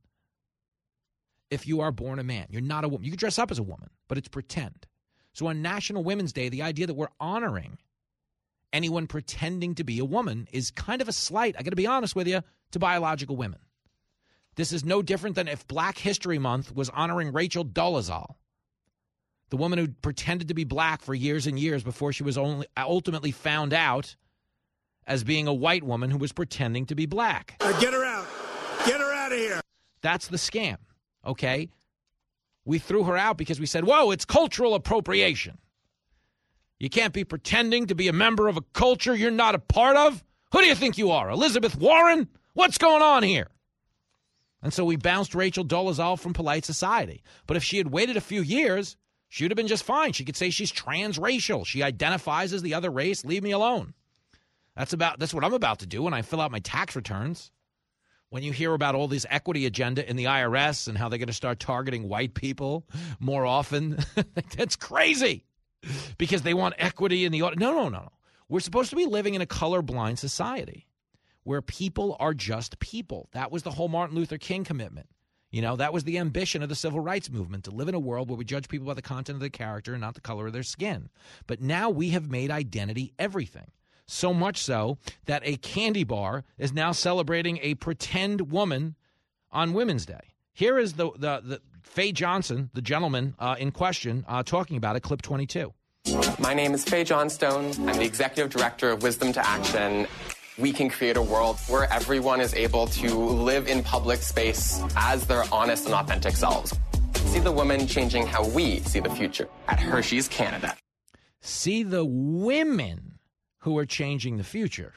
if you are born a man. You're not a woman. You can dress up as a woman, but it's pretend. So on National Women's Day, the idea that we're honoring anyone pretending to be a woman is kind of a slight, I got to be honest with you, to biological women. This is no different than if Black History Month was honoring Rachel Dolezal, the woman who pretended to be black for years and years before she was only ultimately found out as being a white woman who was pretending to be black. Uh, get her out. Get her out of here. That's the scam, okay? We threw her out because we said, whoa, it's cultural appropriation. You can't be pretending to be a member of a culture you're not a part of. Who do you think you are, Elizabeth Warren? What's going on here? And so we bounced Rachel Dolezal from polite society. But if she had waited a few years, she would have been just fine. She could say she's transracial. She identifies as the other race. Leave me alone. That's about. That's what I'm about to do when I fill out my tax returns. When you hear about all this equity agenda in the I R S and how they're going to start targeting white people more often, that's crazy. Because they want equity in the audit. No, no, no, no. We're supposed to be living in a colorblind society where people are just people. That was the whole Martin Luther King commitment. You know, that was the ambition of the civil rights movement, to live in a world where we judge people by the content of their character and not the color of their skin. But now we have made identity everything. So much so that a candy bar is now celebrating a pretend woman on Women's Day. Here is the, the, the Faye Johnson, the gentleman uh, in question, uh, talking about it, clip twenty-two. My name is Faye Johnstone. I'm the executive director of Wisdom to Action. We can create a world where everyone is able to live in public space as their honest and authentic selves. See the women changing how we see the future at Hershey's Canada. See the women who are changing the future.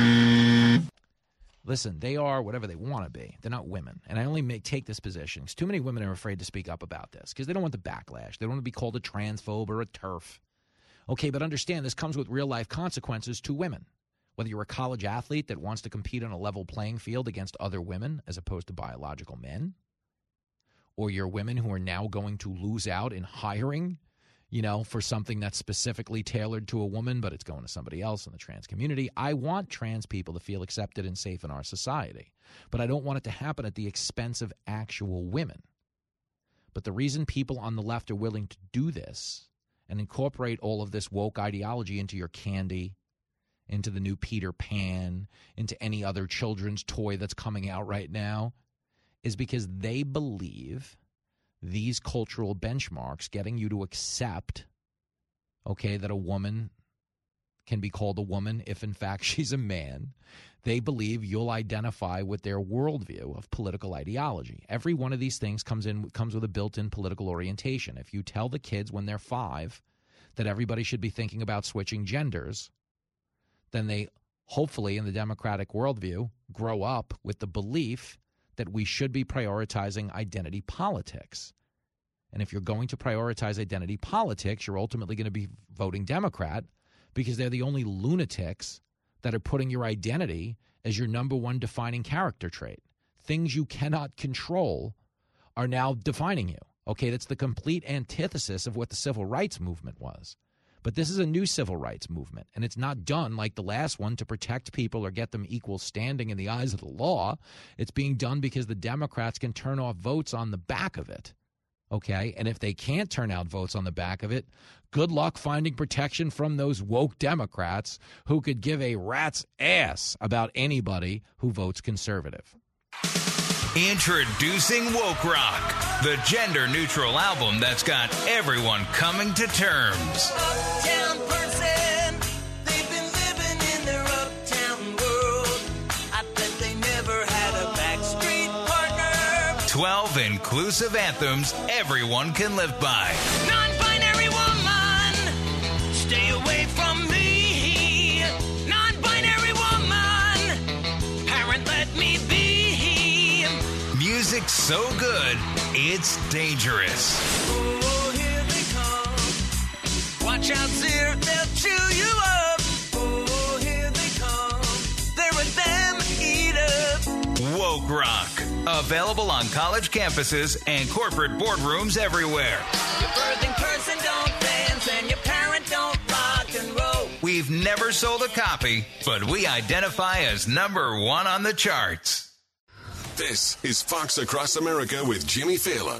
Listen, they are whatever they want to be. They're not women. And I only make, take this position because too many women are afraid to speak up about this because they don't want the backlash. They don't want to be called a transphobe or a TERF. Okay, but understand this comes with real-life consequences to women. Whether you're a college athlete that wants to compete on a level playing field against other women as opposed to biological men, or you're women who are now going to lose out in hiring, you know, for something that's specifically tailored to a woman, but it's going to somebody else in the trans community. I want trans people to feel accepted and safe in our society, but I don't want it to happen at the expense of actual women. But the reason people on the left are willing to do this and incorporate all of this woke ideology into your candy, into the new Peter Pan, into any other children's toy that's coming out right now, is because they believe these cultural benchmarks getting you to accept, okay, that a woman can be called a woman if, in fact, she's a man. They believe you'll identify with their worldview of political ideology. Every one of these things comes in comes with a built-in political orientation. If you tell the kids when they're five that everybody should be thinking about switching genders, then they hopefully, in the democratic worldview, grow up with the belief that we should be prioritizing identity politics. And if you're going to prioritize identity politics, you're ultimately going to be voting Democrat because they're the only lunatics that are putting your identity as your number one defining character trait. Things you cannot control are now defining you. Okay, that's the complete antithesis of what the civil rights movement was. But this is a new civil rights movement, and it's not done like the last one to protect people or get them equal standing in the eyes of the law. It's being done because the Democrats can turn off votes on the back of it, okay? And if they can't turn out votes on the back of it, good luck finding protection from those woke Democrats who could give a rat's ass about anybody who votes conservative. Introducing Woke Rock, the gender-neutral album that's got everyone coming to terms. Uptown person, they've been living in their uptown world. I bet they never had a backstreet partner. Twelve inclusive anthems everyone can live by. Non-binary woman, stay away from me. Non-binary woman, parent, let me be. Music so good, it's dangerous. Oh, here they come. Watch out, Zir, they'll chew you up. Oh, here they come. They're a damn eater. Woke Rock. Available on college campuses and corporate boardrooms everywhere. Your birthing person don't dance and your parent don't rock and roll. We've never sold a copy, but we identify as number one on the charts. This is Fox Across America with Jimmy Fallon.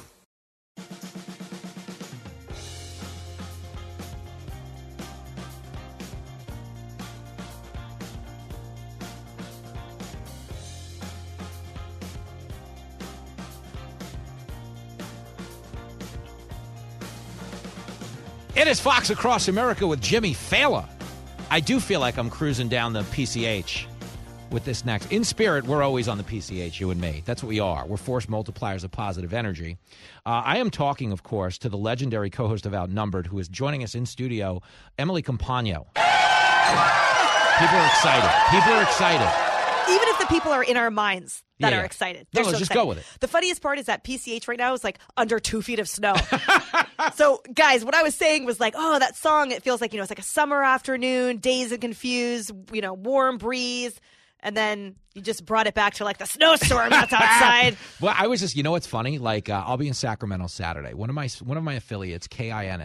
It is Fox Across America with Jimmy Fallon. I do feel like I'm cruising down the P C H with this next. In spirit, we're always on the P C H, you and me. That's what we are. We're force multipliers of positive energy. Uh, I am talking, of course, to the legendary co-host of Outnumbered, who is joining us in studio, Emily Compagno. People are excited. People are excited. Even if the people are in our minds that Yeah, are yeah. excited. No, They're no, so just excited. go with it. The funniest part is that P C H right now is like under two feet of snow. So, guys, what I was saying was like, oh, that song, it feels like, you know, it's like a summer afternoon, Dazed and Confused, you know, warm breeze. And then you just brought it back to like the snowstorm that's outside. Well, I was just, you know what's funny? Like, uh, I'll be in Sacramento Saturday. One of my one of my affiliates, K I N S,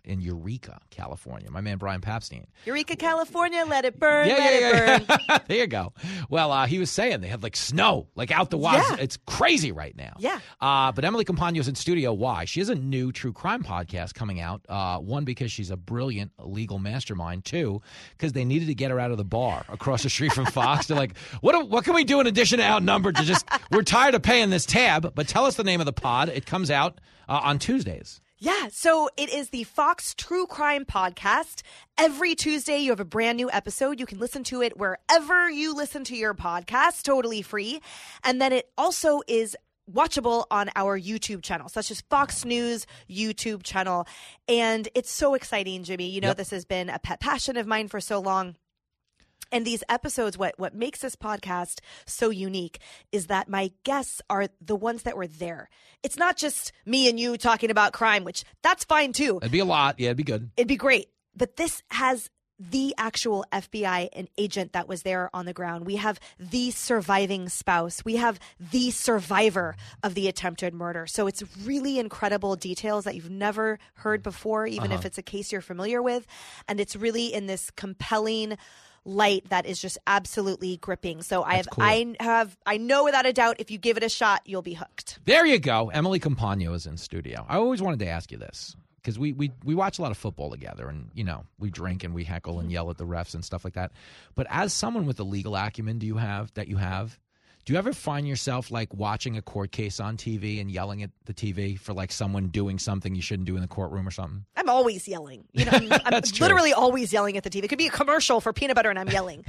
in Eureka, California. My man Brian Papstein. Eureka, California, let it burn, Yeah, let yeah, it yeah. burn. yeah. There you go. Well, uh, he was saying they had like snow, like out the wazoo. Yeah. It's crazy right now. Yeah. Uh, but Emily Compagno's in studio. Why? She has a new true crime podcast coming out. Uh, one, because she's a brilliant legal mastermind. Two, because they needed to get her out of the bar across the street from Fox. They're like, what, what can we do in addition to Outnumbered to just, we're tired of paying this tab. But tell us the name of the pod. It comes out uh, on Tuesdays. Yeah, so it is the Fox True Crime Podcast. Every Tuesday, you have a brand new episode. You can listen to it wherever you listen to your podcast, totally free. And then it also is watchable on our YouTube channel. So that's just Fox News YouTube channel. And it's so exciting, Jimmy. You know, Yep. this has been a pet passion of mine for so long. And these episodes, what what makes this podcast so unique is that my guests are the ones that were there. It's not just me and you talking about crime, which that's fine too. It'd be a lot. Yeah, it'd be good. It'd be great. But this has the actual F B I and agent that was there on the ground. We have the surviving spouse. We have the survivor of the attempted murder. So it's really incredible details that you've never heard before, even Uh-huh. if it's a case you're familiar with. And it's really in this compelling light that is just absolutely gripping. So I have, cool. I have, I know without a doubt, if you give it a shot, you'll be hooked. There you go. Emily Compagno is in studio. I always wanted to ask you this because we, we, we watch a lot of football together and, you know, we drink and we heckle and yell at the refs and stuff like that. But as someone with the legal acumen do you have that you have, do you ever find yourself like watching a court case on T V and yelling at the T V for like someone doing something you shouldn't do in the courtroom or something? I'm always yelling. You know, I'm, I'm That's true. literally always yelling at the T V. It could be a commercial for peanut butter and I'm yelling.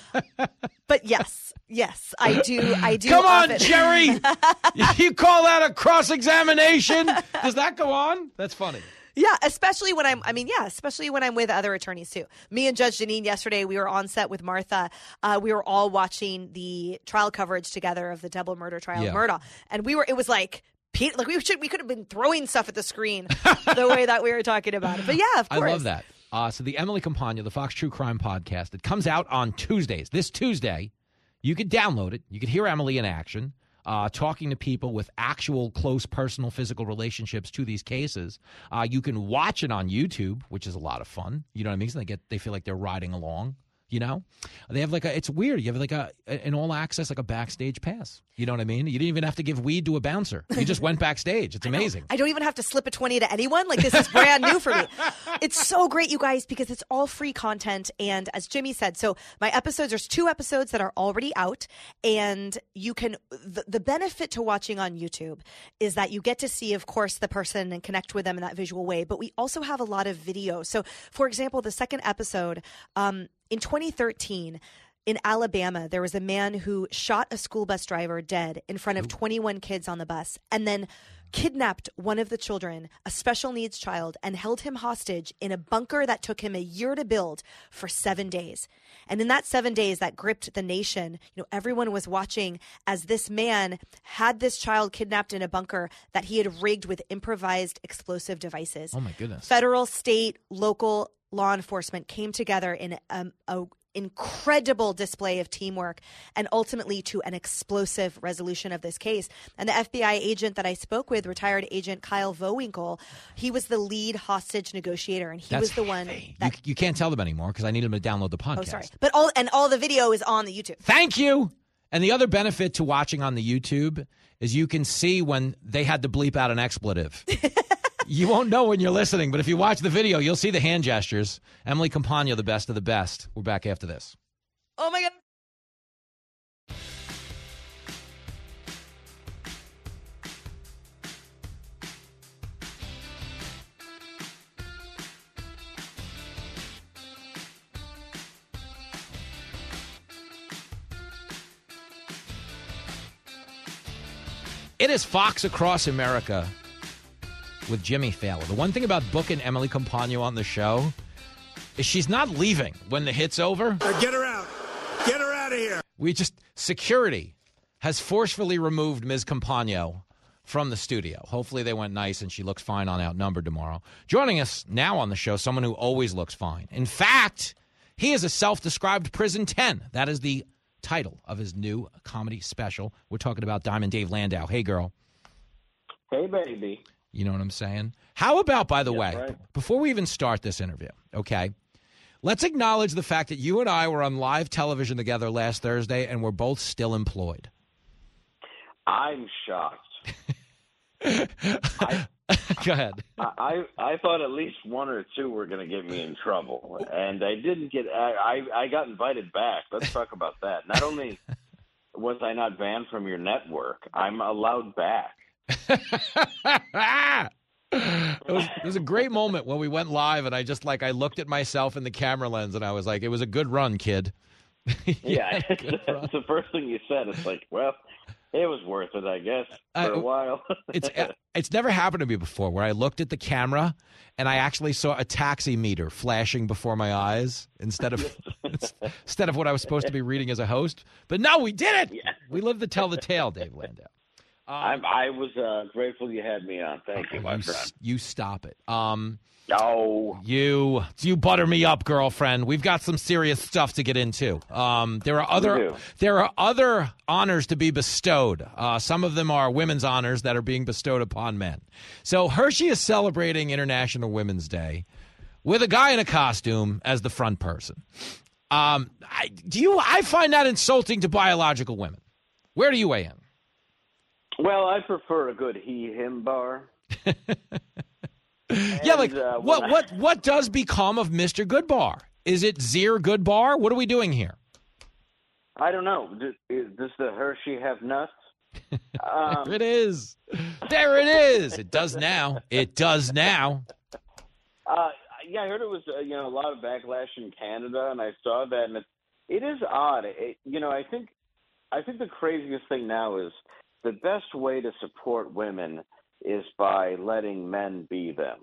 But yes, yes, I do. I do. Come on, often. Jerry. You call that a cross-examination? Does that go on? That's funny. Yeah, especially when I'm, I mean, yeah, especially when I'm with other attorneys too. Me and Judge Janine yesterday, we were on set with Martha. Uh, we were all watching the trial coverage together of the double murder trial Yeah. of Murdaugh. And we were, it was like, Pete, like we should, we could have been throwing stuff at the screen the way that we were talking about it. But yeah, of course. I love that. Uh, so the Emily Compagno, the Fox True Crime Podcast, it comes out on Tuesdays. This Tuesday, you could download it. You could hear Emily in action. Uh, talking to people with actual close personal physical relationships to these cases. Uh, you can watch it on YouTube, which is a lot of fun. You know what I mean? So they get they feel like they're riding along. You know, they have like a. It's weird. You have like a an all access, like a backstage pass. You know what I mean? You didn't even have to give weed to a bouncer. You just went backstage. It's amazing. I don't even have to slip a twenty to anyone. Like, this is brand new for me. It's so great, you guys, because it's all free content. And as Jimmy said, so my episodes, there's two episodes that are already out. And you can, the, the benefit to watching on YouTube is that you get to see, of course, the person and connect with them in that visual way. But we also have a lot of video. So, for example, the second episode, um, in twenty thirteen, in Alabama, there was a man who shot a school bus driver dead in front of twenty-one kids on the bus and then kidnapped one of the children, a special needs child, and held him hostage in a bunker that took him a year to build for seven days. And in that seven days that gripped the nation, you know, everyone was watching as this man had this child kidnapped in a bunker that he had rigged with improvised explosive devices. Oh, my goodness. Federal, state, local law enforcement came together in um, a incredible display of teamwork and ultimately to an explosive resolution of this case. And the F B I agent that I spoke with, retired agent Kyle Vowinkle, he was the lead hostage negotiator, and he That's was the one heavy. that. You, you can't tell them anymore because I need them to download the podcast. Oh, sorry, but all and all the video is on the YouTube. Thank you. And the other benefit to watching on the YouTube is you can see when they had to bleep out an expletive. You won't know when you're listening, but if you watch the video, you'll see the hand gestures. Emily Compagno, the best of the best. We're back after this. Oh, my God. It is Fox Across America with Jimmy Fallon. The one thing about booking Emily Compagno on the show is she's not leaving when the hit's over. Uh, get her out. Get her out of here. We just, security has forcefully removed Miz Compagno from the studio. Hopefully they went nice and she looks fine on Outnumbered tomorrow. Joining us now on the show, someone who always looks fine. In fact, he is a self-described prison ten. That is the title of his new comedy special. We're talking about Diamond Dave Landau. Hey, girl. Hey, baby. You know what I'm saying? How about, by the Yeah, way, right. before we even start this interview, okay, let's acknowledge the fact that you and I were on live television together last Thursday, and we're both still employed. I'm shocked. I, Go ahead. I I thought at least one or two were going to get me in trouble, and I didn't get. I, I I got invited back. Let's talk about that. Not only was I not banned from your network, I'm allowed back. It was, it was a great moment when we went live, and I just like I looked at myself in the camera lens, and I was like, "It was a good run, kid." Yeah, that's the first thing you said. It's like, well, it was worth it, I guess, for Uh, a while. it's it's never happened to me before where I looked at the camera and I actually saw a taxi meter flashing before my eyes instead of instead of what I was supposed to be reading as a host. But no, we did it. Yeah. We live to tell the tale, Dave Landau. I'm, I was uh, grateful you had me on. Thank you, my you, friend. s- you stop it. Um, no, you you butter me up, girlfriend. We've got some serious stuff to get into. Um, there are We other do. there are other honors to be bestowed. Uh, some of them are women's honors that are being bestowed upon men. So Hershey is celebrating International Women's Day with a guy in a costume as the front person. Um, I, do you? I find that insulting to biological women. Where do you weigh in? Well, I prefer a good he-him bar. Yeah, like And, uh, what when I- what what does become of Mister Goodbar? Is it Zier Goodbar? What are we doing here? I don't know. Does, is, does the Hershey have nuts? Um, There it is. There it is. It does now. It does now. Uh, yeah, I heard it was uh, you know a lot of backlash in Canada, and I saw that, and it, it is odd. It, you know, I think I think the craziest thing now is the best way to support women is by letting men be them.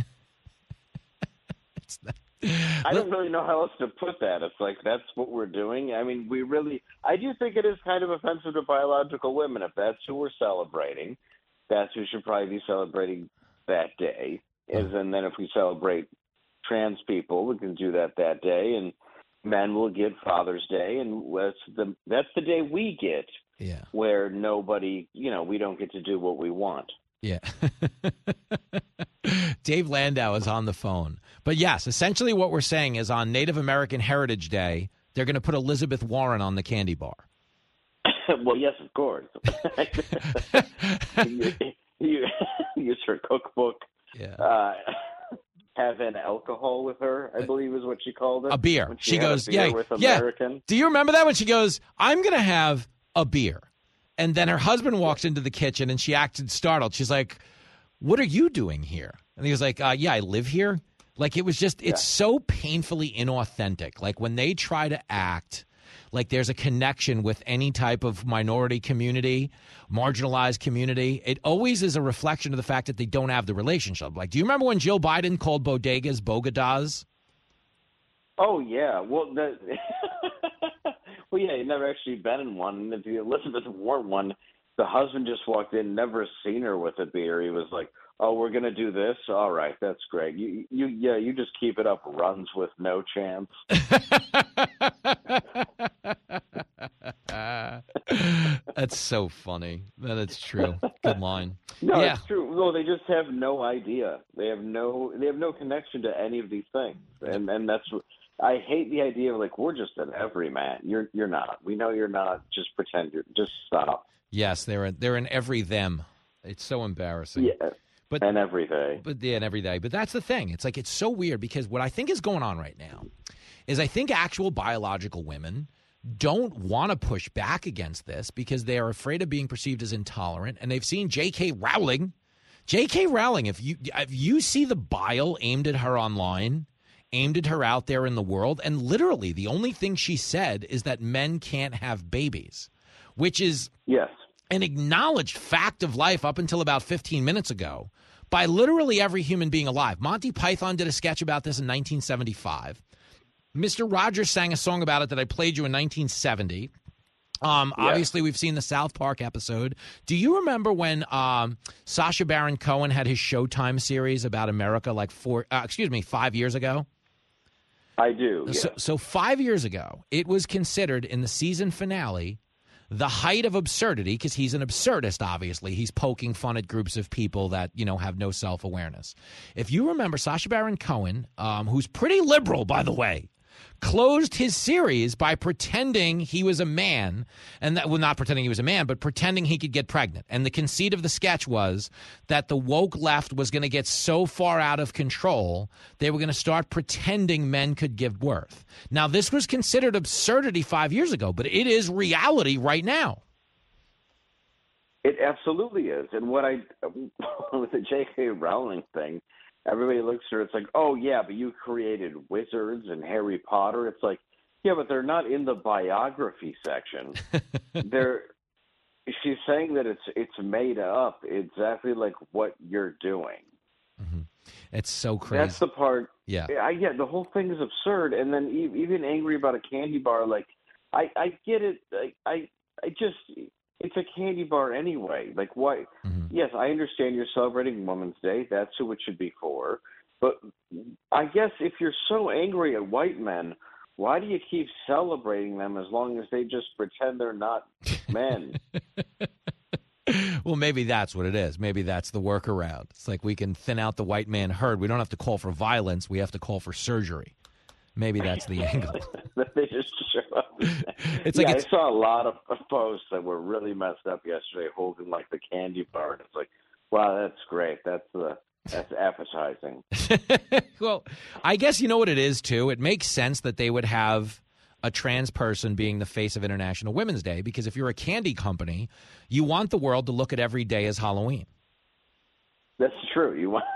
I don't really know how else to put that. It's like that's what we're doing. I mean, we really. I do think it is kind of offensive to biological women. If that's who we're celebrating, that's who should probably be celebrating that day. Is and then if we celebrate trans people, we can do that that day, and men will get Father's Day, and that's the that's the day we get. Yeah. Where nobody, you know, we don't get to do what we want. Yeah. Dave Landau is on the phone. But yes, essentially what we're saying is on Native American Heritage Day, they're going to put Elizabeth Warren on the candy bar. Well, yes, of course. you, you use her cookbook. Yeah. Uh, have an alcohol with her, I believe is what she called it. A beer. When She had goes, a beer yeah, with yeah. American. Do you remember that when she goes, I'm going to have a beer. And then her husband walks into the kitchen and she acted startled. She's like, what are you doing here? And he was like, uh, yeah, I live here. Like it was just, it's so painfully inauthentic. Like when they try to act like there's a connection with any type of minority community, marginalized community, it always is a reflection of the fact that they don't have the relationship. Like, do you remember when Jill Biden called bodegas bogadas? Oh, yeah. Well, the, well, yeah, you've never actually been in one. And the Elizabeth Warren one, the husband just walked in, never seen her with a beer. He was like, oh, we're going to do this? All right, that's great. You, you, yeah, you just keep it up. Runs with no chance. That's so funny. That it's true. Good line. No, yeah. it's true. No, they just have no idea. They have no. They have no connection to any of these things, and and that's. I hate the idea of like we're just an everyman. You're you're not. We know you're not. Just pretend you're. Just stop. Yes, they're in, they're in every them. It's so embarrassing. Yeah. But and every day. But yeah, and every day. But that's the thing. It's like it's so weird because what I think is going on right now is I think actual biological women don't want to push back against this because they are afraid of being perceived as intolerant, and they've seen J K. Rowling. J K. Rowling, if you if you see the bile aimed at her online, aimed at her out there in the world, and literally the only thing she said is that men can't have babies, which is yes. an acknowledged fact of life up until about fifteen minutes ago by literally every human being alive. Monty Python did a sketch about this in nineteen seventy-five. Mister Rogers sang a song about it that I played you in nineteen seventy. Um, Yeah. Obviously, we've seen the South Park episode. Do you remember when um, Sacha Baron Cohen had his Showtime series about America like four, uh, excuse me, five years ago? I do. So, yes. so five years ago, it was considered in the season finale the height of absurdity, because he's an absurdist, obviously. He's poking fun at groups of people that, you know, have no self-awareness. If you remember, Sacha Baron Cohen, um, who's pretty liberal, by the way, closed his series by pretending he was a man, and that, well, not pretending he was a man, but pretending he could get pregnant. And the conceit of the sketch was that the woke left was going to get so far out of control, they were going to start pretending men could give birth. Now, this was considered absurdity five years ago, but it is reality right now. It absolutely is. And what I, with the J K. Rowling thing, everybody looks at her, it's like, oh, yeah, but you created wizards and Harry Potter. It's like, yeah, but they're not in the biography section. They're, she's saying that it's it's made up exactly like what you're doing. Mm-hmm. It's so crazy. That's the part. Yeah. I get the whole thing is absurd. And then even angry about a candy bar, like, I, I get it. I, I, I just... It's a candy bar anyway. Like, why? Mm-hmm. Yes, I understand you're celebrating Women's Day. That's who it should be for. But I guess if you're so angry at white men, why do you keep celebrating them as long as they just pretend they're not men? Well, maybe that's what it is. Maybe that's the workaround. It's like we can thin out the white man herd. We don't have to call for violence. We have to call for surgery. Maybe that's the angle. They just show up. It's yeah, like it's, I saw a lot of posts that were really messed up yesterday, holding like the candy bar. And it's like, wow, that's great. That's the that's appetizing. Well, I guess you know what it is too. It makes sense that they would have a trans person being the face of International Women's Day, because if you're a candy company, you want the world to look at every day as Halloween. That's true. You want.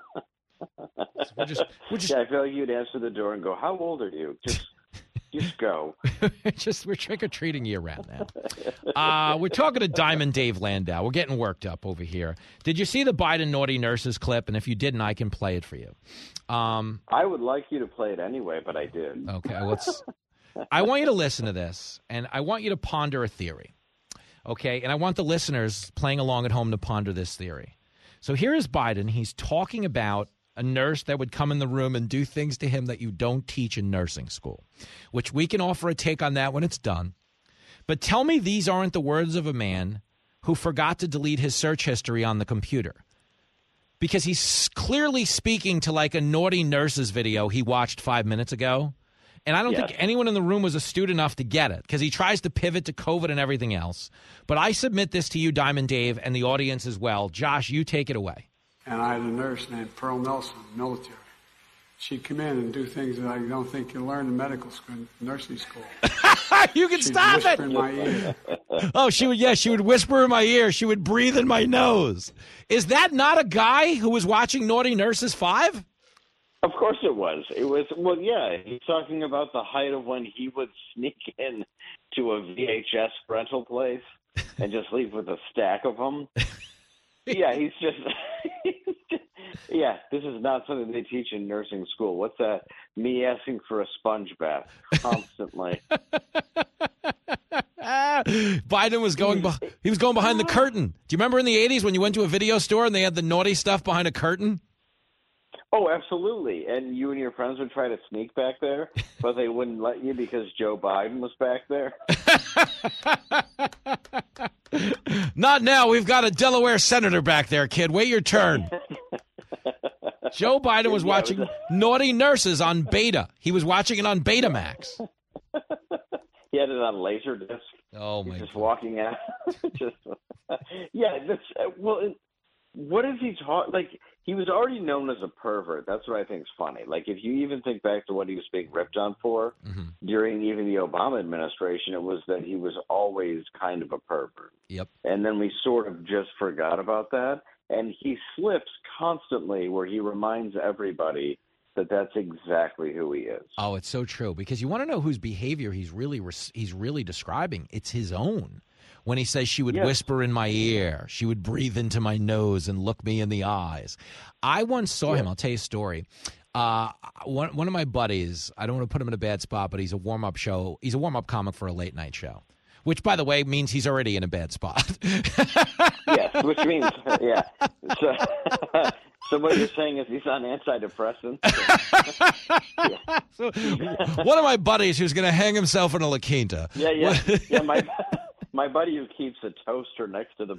So we're just, we're just, yeah, I feel like you'd answer the door and go, "How old are you?" Just, just go. just we're trick or treating year round now. Uh, we're talking to Diamond Dave Landau. We're getting worked up over here. Did you see the Biden naughty nurses clip? And if you didn't, I can play it for you. Um, I would like you to play it anyway, but I did. Okay, let's. I want you to listen to this, and I want you to ponder a theory. Okay, and I want the listeners playing along at home to ponder this theory. So here is Biden. He's talking about a nurse that would come in the room and do things to him that you don't teach in nursing school, which we can offer a take on that when it's done. But tell me these aren't the words of a man who forgot to delete his search history on the computer, because he's clearly speaking to like a naughty nurses video he watched five minutes ago. And I don't yes. think anyone in the room was astute enough to get it, because he tries to pivot to COVID and everything else. But I submit this to you, Diamond Dave, and the audience as well. Josh, you take it away. And I had a nurse named Pearl Nelson, military. She'd come in and do things that I don't think you learn in medical school, nursing school. You can She'd stop whisper it. in my ear. Oh, she would. Yeah, she would whisper in my ear. She would breathe in my nose. Is that not a guy who was watching Naughty Nurses five? Of course it was. It was. Well, yeah. He's talking about the height of when he would sneak in to a V H S rental place and just leave with a stack of them. Yeah, he's just, he's just, yeah, this is not something they teach in nursing school. What's that? Me asking for a sponge bath constantly. Biden was going, be- he was going behind the curtain. Do you remember in the eighties when you went to a video store and they had the naughty stuff behind a curtain? Oh, absolutely. And you and your friends would try to sneak back there, but they wouldn't let you because Joe Biden was back there. Not now. We've got a Delaware senator back there, kid. Wait your turn. Joe Biden was watching yeah, was a- Naughty Nurses on beta. He was watching it on Betamax. He had it on Laserdisc. Oh, my He's just God. walking out. just, yeah, this, well, what is he talking? Like, he was already known as a pervert. That's what I think is funny. Like, if you even think back to what he was being ripped on for mm-hmm. during even the Obama administration, it was that he was always kind of a pervert. Yep. And then we sort of just forgot about that. And he slips constantly where he reminds everybody that that's exactly who he is. Oh, it's so true. Because you want to know whose behavior he's really he's really describing. It's his own. When he says she would yes. whisper in my ear, she would breathe into my nose and look me in the eyes. I once saw yeah. him. I'll tell you a story. Uh, one, one of my buddies, I don't want to put him in a bad spot, but he's a warm-up show. He's a warm-up comic for a late-night show, which, by the way, means he's already in a bad spot. Yes, which means, yeah. So, so what you're saying is he's on antidepressants? yeah. So, one of my buddies who's going to hang himself in a La Quinta. Yeah, yeah. yeah my, my buddy who keeps a toaster next to the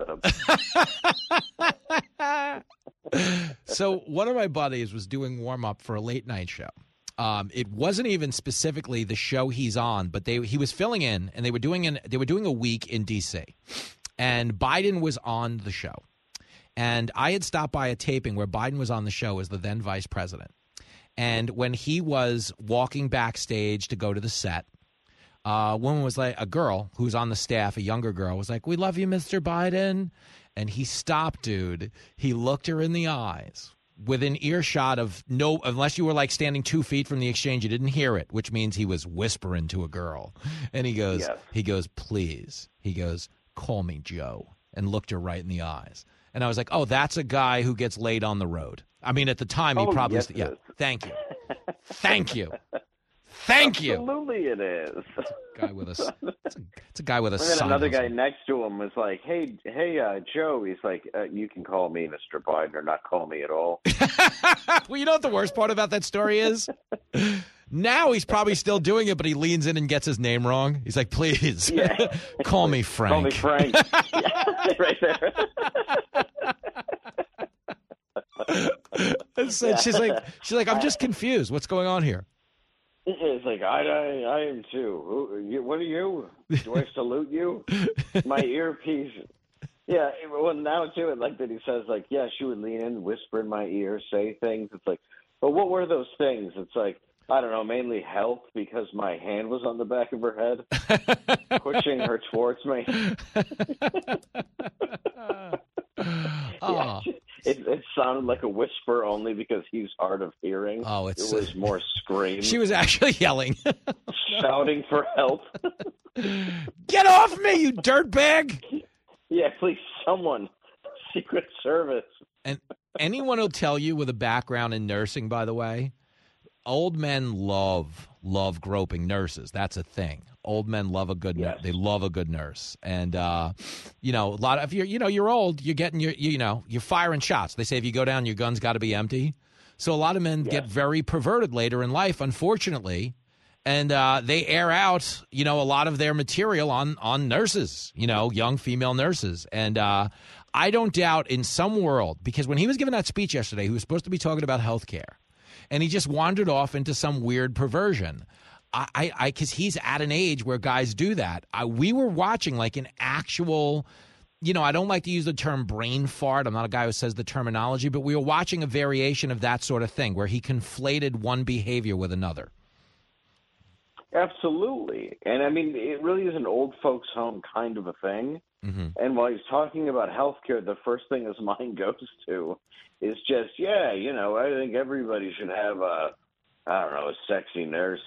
bathtub. So one of my buddies was doing warm-up for a late-night show. Um, it wasn't even specifically the show he's on, but they he was filling in, and they were doing an they were doing a week in D C, and Biden was on the show. And I had stopped by a taping where Biden was on the show as the then vice president. And when he was walking backstage to go to the set, a woman was like, a girl who's on the staff, a younger girl, was like, "We love you, Mister Biden." And he stopped, dude. He looked her in the eyes. Within earshot of no, unless you were like standing two feet from the exchange, you didn't hear it, which means he was whispering to a girl. And he goes, Yes. he goes, "Please." He goes, "Call me Joe," and looked her right in the eyes. And I was like, oh, that's a guy who gets laid on the road. I mean, at the time, he Oh, probably, yes, yeah. it is. Thank you, thank you, thank you. Absolutely, it is. Guy with a, it's a, it's a guy with a. And then side another hustle. guy next to him was like, "Hey, hey, uh, Joe." He's like, uh, "You can call me Mister Biden, or not call me at all." Well, you know what the worst part about that story is? Now he's probably still doing it, but he leans in and gets his name wrong. He's like, "Please, Yeah. call me Frank." Call me Frank. Yeah, right there. And so she's like, she's like, "I'm just confused. What's going on here?" It's like, I, I, I am too. Who, you, what are you? Do I salute you? My earpiece. Yeah, well, now too, it like that he says, like, yeah, she would lean in, whisper in my ear, say things. It's like, but what were those things? It's like, I don't know, mainly health because my hand was on the back of her head, pushing her towards me. Yeah, it, it sounded like a whisper only because he's hard of hearing. Oh, it's it was more screams. She was actually yelling, shouting for help. "Get off me, you dirtbag!" Yeah, please, someone, Secret Service. And anyone will tell you with a background in nursing, by the way, old men love love groping nurses. That's a thing. Old men love a good Yes. nurse. They love a good nurse. And uh, you know, a lot of if you're you know, you're old, you're getting your you know, you're firing shots. They say if you go down, your gun's got to be empty. So a lot of men Yes. get very perverted later in life, unfortunately. And uh, they air out, you know, a lot of their material on on nurses, you know, young female nurses. And uh, I don't doubt in some world, because when he was giving that speech yesterday, he was supposed to be talking about health care. And he just wandered off into some weird perversion. I, I, I, because he's at an age where guys do that. I, we were watching like an actual, you know, I don't like to use the term brain fart. I'm not a guy who says the terminology, but we were watching a variation of that sort of thing where he conflated one behavior with another. Absolutely. And I mean, it really is an old folks' home kind of a thing. Mm-hmm. And while he's talking about healthcare, the first thing his mind goes to is just, yeah, you know, I think everybody should have a, I don't know, a sexy nurse,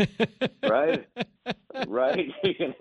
right? Right? You can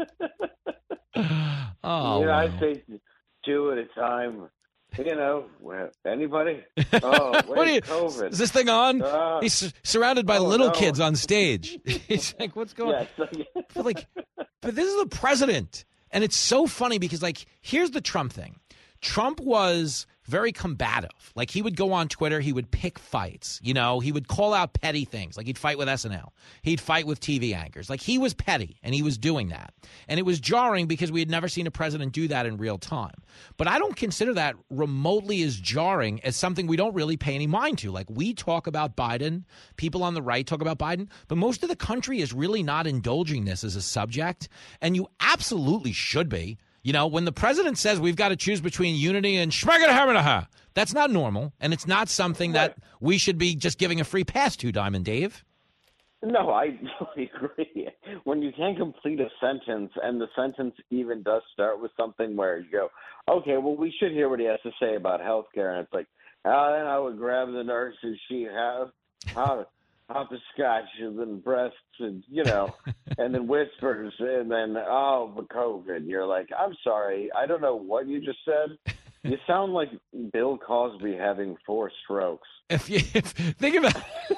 have, Oh, you know, wow. I say two at a time. You know, well, anybody? Oh, wait, What are you, COVID. is this thing on? Uh, He's sur- surrounded by oh, little no. kids on stage. He's like, what's going on? Yeah, it's like- But like, but this is the president. And it's so funny because, like, here's the Trump thing. Trump was very combative. Like, he would go on Twitter, he would pick fights. You know, he would call out petty things. Like, he'd fight with S N L. He'd fight with T V anchors. Like, he was petty, and he was doing that. And it was jarring because we had never seen a president do that in real time. But I don't consider that remotely as jarring as something we don't really pay any mind to. Like, we talk about Biden, people on the right talk about Biden, but most of the country is really not indulging this as a subject, and you absolutely should be. You know, when the president says we've got to choose between unity and shmagadahamadaha, that's not normal, and it's not something that we should be just giving a free pass to, Diamond Dave. No, I totally agree. When you can't complete a sentence, and the sentence even does start with something where you go, okay, well, we should hear what he has to say about health care, and it's like, oh, then I would grab the nurse and she have how hopscotch and breasts and, you know, and then whispers and then, oh, the COVID. You're like, I'm sorry, I don't know what you just said. You sound like Bill Cosby having four strokes. If you if, think about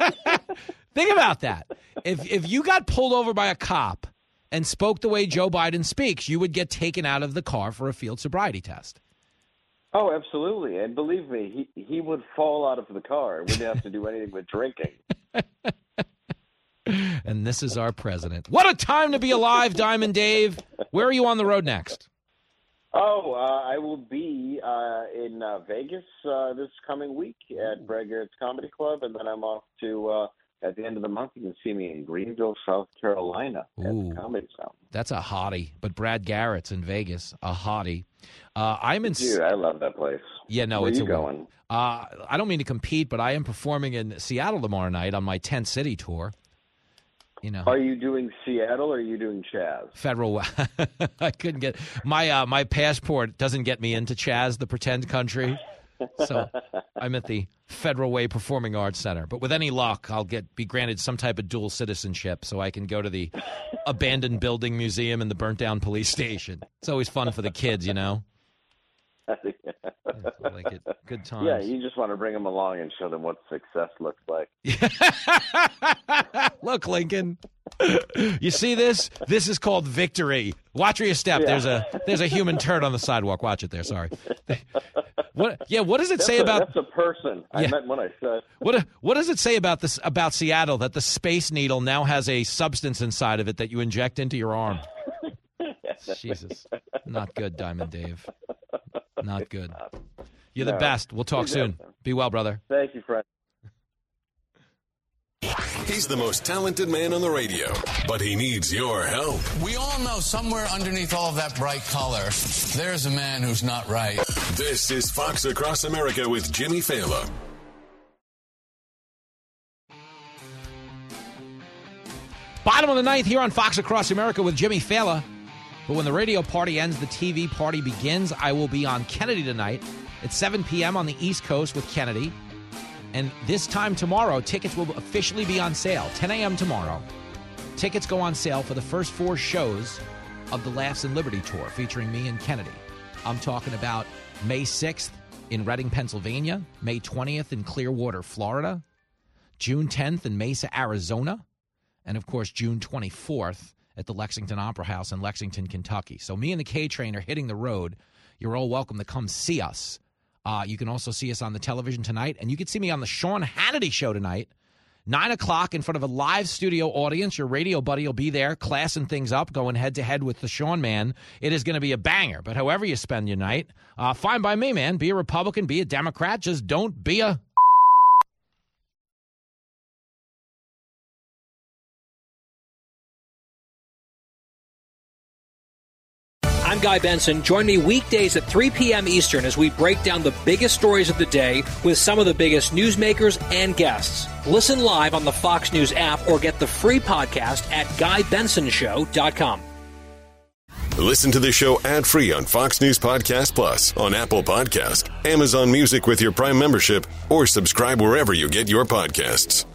think about that, if if you got pulled over by a cop and spoke the way Joe Biden speaks, you would get taken out of the car for a field sobriety test. Oh, absolutely. And believe me, he, he would fall out of the car. Wouldn't have to do anything with drinking. And this is our president. What a time to be alive, Diamond Dave. Where are you on the road next? Oh, uh, I will be uh, in uh, Vegas uh, this coming week at Brad Garrett's Comedy Club, and then I'm off to, uh, at the end of the month, you can see me in Greenville, South Carolina at Ooh, the Comedy Zone. That's a hottie. But Brad Garrett's in Vegas, a hottie. Uh, I'm in. Dude, I love that place. Yeah, no, Where it's you a going? Uh, I don't mean to compete, but I am performing in Seattle tomorrow night on my tent city tour. You know, Are you doing Seattle or are you doing Chaz? Federal. I couldn't get my uh, my passport doesn't get me into Chaz, the pretend country. So I'm at the Federal Way Performing Arts Center. But with any luck, I'll get be granted some type of dual citizenship, so I can go to the abandoned building museum and the burnt down police station. It's always fun for the kids, you know. Yeah. I like it. Good times. Yeah, you just want to bring them along and show them what success looks like. Look, Lincoln. You see this? This is called victory. Watch where you step. Yeah. There's a there's a human turd on the sidewalk. Watch it there. Sorry. What? Yeah. What does it That's say a, about? That's a person. I Yeah. meant what I said. What What does it say about this about Seattle that the Space Needle now has a substance inside of it that you inject into your arm? Jesus, not good, Diamond Dave. Not good. You're the No. best. We'll talk soon. Be well, brother. Thank you, friend. He's the most talented man on the radio, but he needs your help. We all know somewhere underneath all of that bright color, there's a man who's not right. This is Fox Across America with Jimmy Fallon. Bottom of the ninth here on Fox Across America with Jimmy Fallon. But when the radio party ends, the T V party begins. I will be on Kennedy tonight at seven p.m. on the East Coast with Kennedy. And this time tomorrow, tickets will officially be on sale. ten a.m. tomorrow. Tickets go on sale for the first four shows of the Laughs and Liberty Tour featuring me and Kennedy. I'm talking about May sixth in Reading, Pennsylvania, May twentieth in Clearwater, Florida, June tenth in Mesa, Arizona, and, of course, June twenty-fourth at the Lexington Opera House in Lexington, Kentucky. So me and the K-Train are hitting the road. You're all welcome to come see us. Uh, you can also see us on the television tonight, and you can see me on the Sean Hannity Show tonight, nine o'clock in front of a live studio audience. Your radio buddy will be there classing things up, going head-to-head with the Sean Man. It is going to be a banger, but however you spend your night, uh, fine by me, man. Be a Republican, be a Democrat, just don't be a... I'm Guy Benson. Join me weekdays at three p.m. Eastern as we break down the biggest stories of the day with some of the biggest newsmakers and guests. Listen live on the Fox News app or get the free podcast at guy benson show dot com. Listen to the show ad-free on Fox News Podcast Plus, on Apple Podcast, Amazon Music with your Prime membership, or subscribe wherever you get your podcasts.